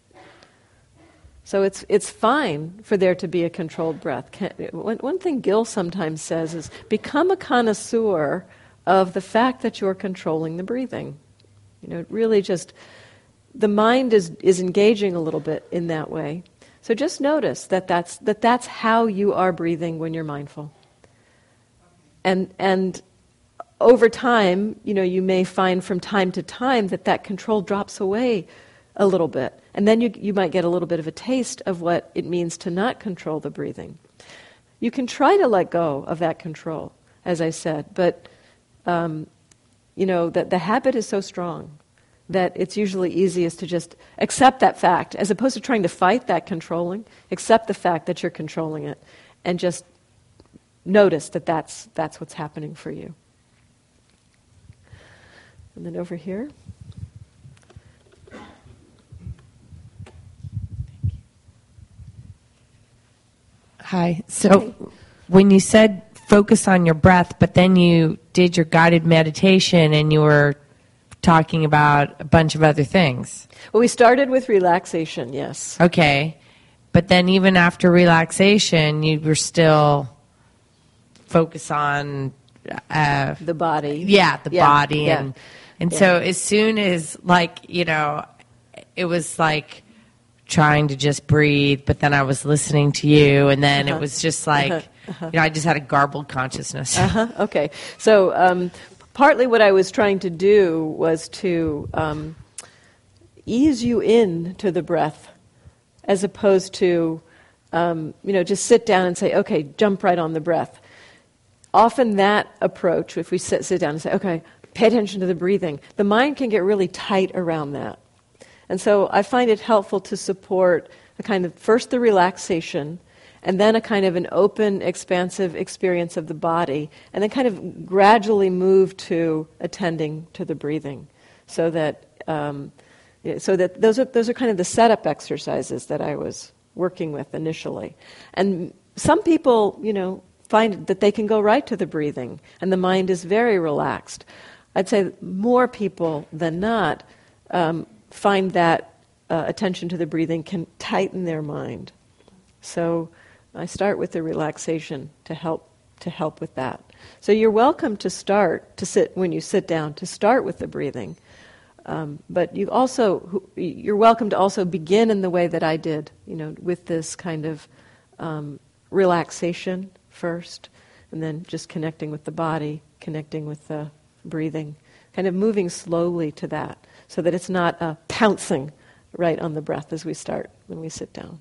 So it's it's fine for there to be a controlled breath. Can, one, one thing Gil sometimes says is, become a connoisseur of the fact that you're controlling the breathing. You know, it really just, the mind is, is engaging a little bit in that way. So just notice that that's, that that's how you are breathing when you're mindful. And and over time, you know, you may find from time to time that that control drops away a little bit. And then you you might get a little bit of a taste of what it means to not control the breathing. You can try to let go of that control, as I said, but, um, you know, that the habit is so strong that it's usually easiest to just accept that fact, as opposed to trying to fight that controlling, accept the fact that you're controlling it, and just notice that that's, that's what's happening for you. And then over here. Hi. So when you said focus on your breath, but then you did your guided meditation and you were talking about a bunch of other things. Well, we started with relaxation, yes. Okay. But then even after relaxation, you were still focused on uh, the body. Yeah, the yeah, body. Yeah. And And yeah. so as soon as, like, you know, it was like trying to just breathe, but then I was listening to you, and then uh-huh. it was just like, uh-huh. Uh-huh. you know, I just had a garbled consciousness. Uh-huh. Okay. So um, partly what I was trying to do was to um, ease you in to the breath, as opposed to, um, you know, just sit down and say, okay, jump right on the breath. Often that approach, if we sit, sit down and say, okay, pay attention to the breathing, the mind can get really tight around that. And so I find it helpful to support a kind of, first the relaxation, and then a kind of an open, expansive experience of the body, and then kind of gradually move to attending to the breathing, so that um, so that those are those are kind of the setup exercises that I was working with initially. And some people, you know, find that they can go right to the breathing, and the mind is very relaxed. I'd say more people than not um, find that uh, attention to the breathing can tighten their mind. So I start with the relaxation to help to help with that. So you're welcome to start to sit when you sit down to start with the breathing, um, but you also you're welcome to also begin in the way that I did, you know, with this kind of um, relaxation first, and then just connecting with the body, connecting with the breathing, kind of moving slowly to that, so that it's not uh, pouncing right on the breath as we start when we sit down.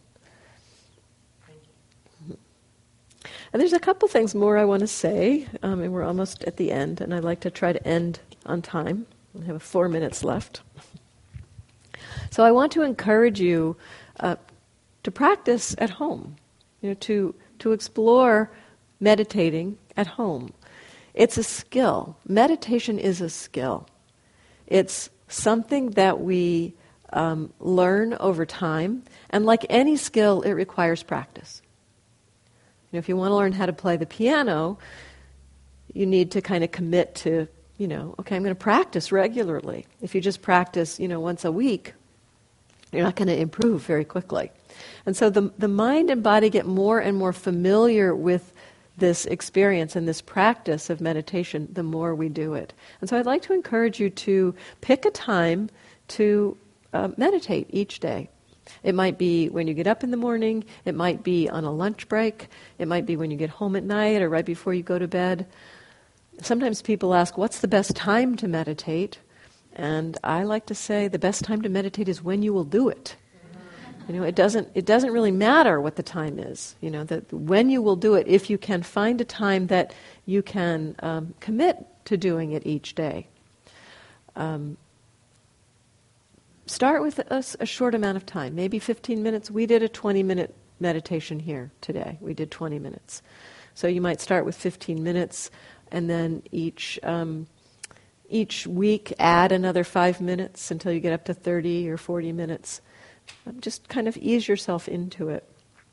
And there's a couple things more I want to say, um, and we're almost at the end, and I'd like to try to end on time. I have four minutes left. So I want to encourage you uh, to practice at home, you know, to to explore meditating at home. It's a skill. Meditation is a skill. It's something that we um, learn over time, and like any skill, it requires practice. You know, if you want to learn how to play the piano, you need to kind of commit to, you know, okay, I'm going to practice regularly. If you just practice, you know, once a week, you're not going to improve very quickly. And so the the mind and body get more and more familiar with this experience and this practice of meditation the more we do it. And so I'd like to encourage you to pick a time to uh, meditate each day. It might be when you get up in the morning, it might be on a lunch break, it might be when you get home at night or right before you go to bed. Sometimes people ask, what's the best time to meditate? And I like to say the best time to meditate is when you will do it. You know, it doesn't it doesn't really matter what the time is. You know, that when you will do it, if you can find a time that you can um, commit to doing it each day. Um, Start with a, a short amount of time, maybe fifteen minutes. We did a twenty-minute meditation here today. We did twenty minutes. So you might start with fifteen minutes, and then each um, each week add another five minutes until you get up to thirty or forty minutes. Um, just kind of ease yourself into it.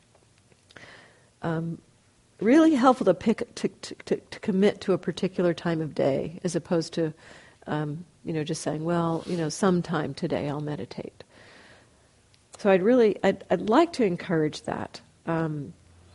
Um, really helpful to pick to, to, to, to commit to a particular time of day, as opposed to um, you know, just saying, well, you know, sometime today I'll meditate. So I'd really, I'd, I'd like to encourage that. Um,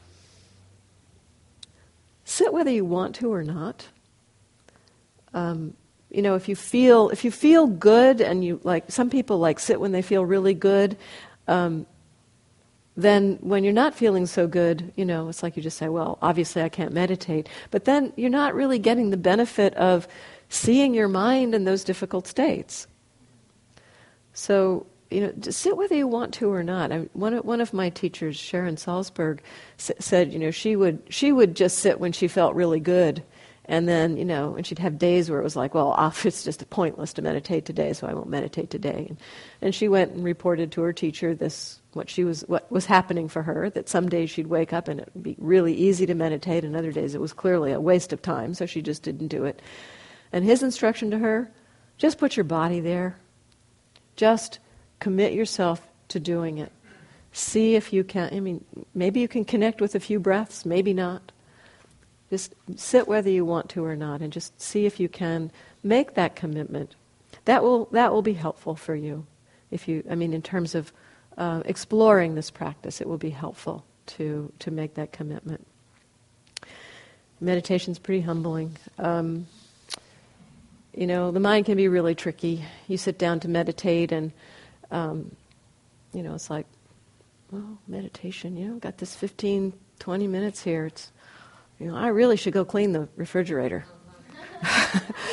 sit whether you want to or not. Um, you know, if you feel, if you feel good, and you like, some people like sit when they feel really good. Um, then when you're not feeling so good, you know, it's like you just say, well, obviously I can't meditate. But then you're not really getting the benefit of seeing your mind in those difficult states. So, you know, just sit whether you want to or not. I, one of, one of my teachers, Sharon Salzberg, s- said, you know, she would she would just sit when she felt really good, and then, you know, and she'd have days where it was like, well, it's just pointless to meditate today, so I won't meditate today. And, and she went and reported to her teacher this what she was what was happening for her. That some days she'd wake up and it would be really easy to meditate, and other days it was clearly a waste of time, so she just didn't do it. And his instruction to her, just put your body there. Just commit yourself to doing it. See if you can, I mean, maybe you can connect with a few breaths, maybe not. Just sit whether you want to or not, and just see if you can make that commitment. That will that will be helpful for you. If you, I mean, in terms of uh, exploring this practice, it will be helpful to, to make that commitment. Meditation's pretty humbling. Um, You know, the mind can be really tricky. You sit down to meditate and, um, you know, it's like, well, meditation, you know, got this fifteen, twenty minutes here. It's, you know, I really should go clean the refrigerator.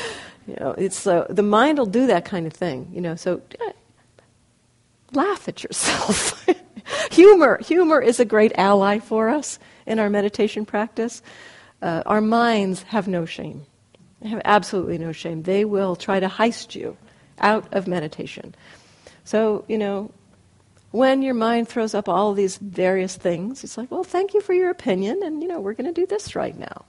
You know, it's uh, the mind will do that kind of thing. You know, so uh, laugh at yourself. humor, humor is a great ally for us in our meditation practice. Uh, our minds have no shame. They have absolutely no shame. They will try to heist you out of meditation. So, you know, when your mind throws up all these various things, it's like, well, thank you for your opinion, and, you know, we're going to do this right now.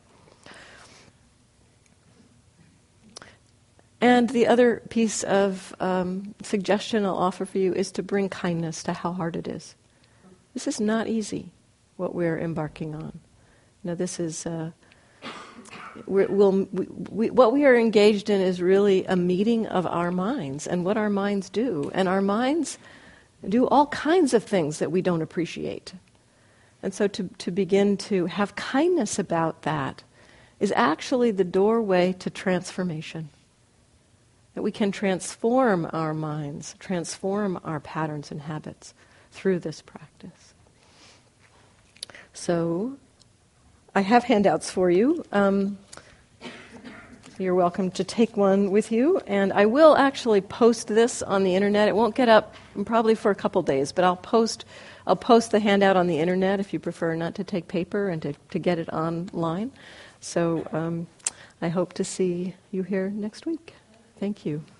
And the other piece of um, suggestion I'll offer for you is to bring kindness to how hard it is. This is not easy, what we're embarking on. Now, this is... Uh, We're, we'll, we, we, what we are engaged in is really a meeting of our minds and what our minds do. And our minds do all kinds of things that we don't appreciate. And so to, to begin to have kindness about that is actually the doorway to transformation. That we can transform our minds, transform our patterns and habits through this practice. So... I have handouts for you. Um, you're welcome to take one with you. And I will actually post this on the internet. It won't get up probably for a couple days, but I'll post I'll post the handout on the internet if you prefer not to take paper and to, to get it online. So um, I hope to see you here next week. Thank you.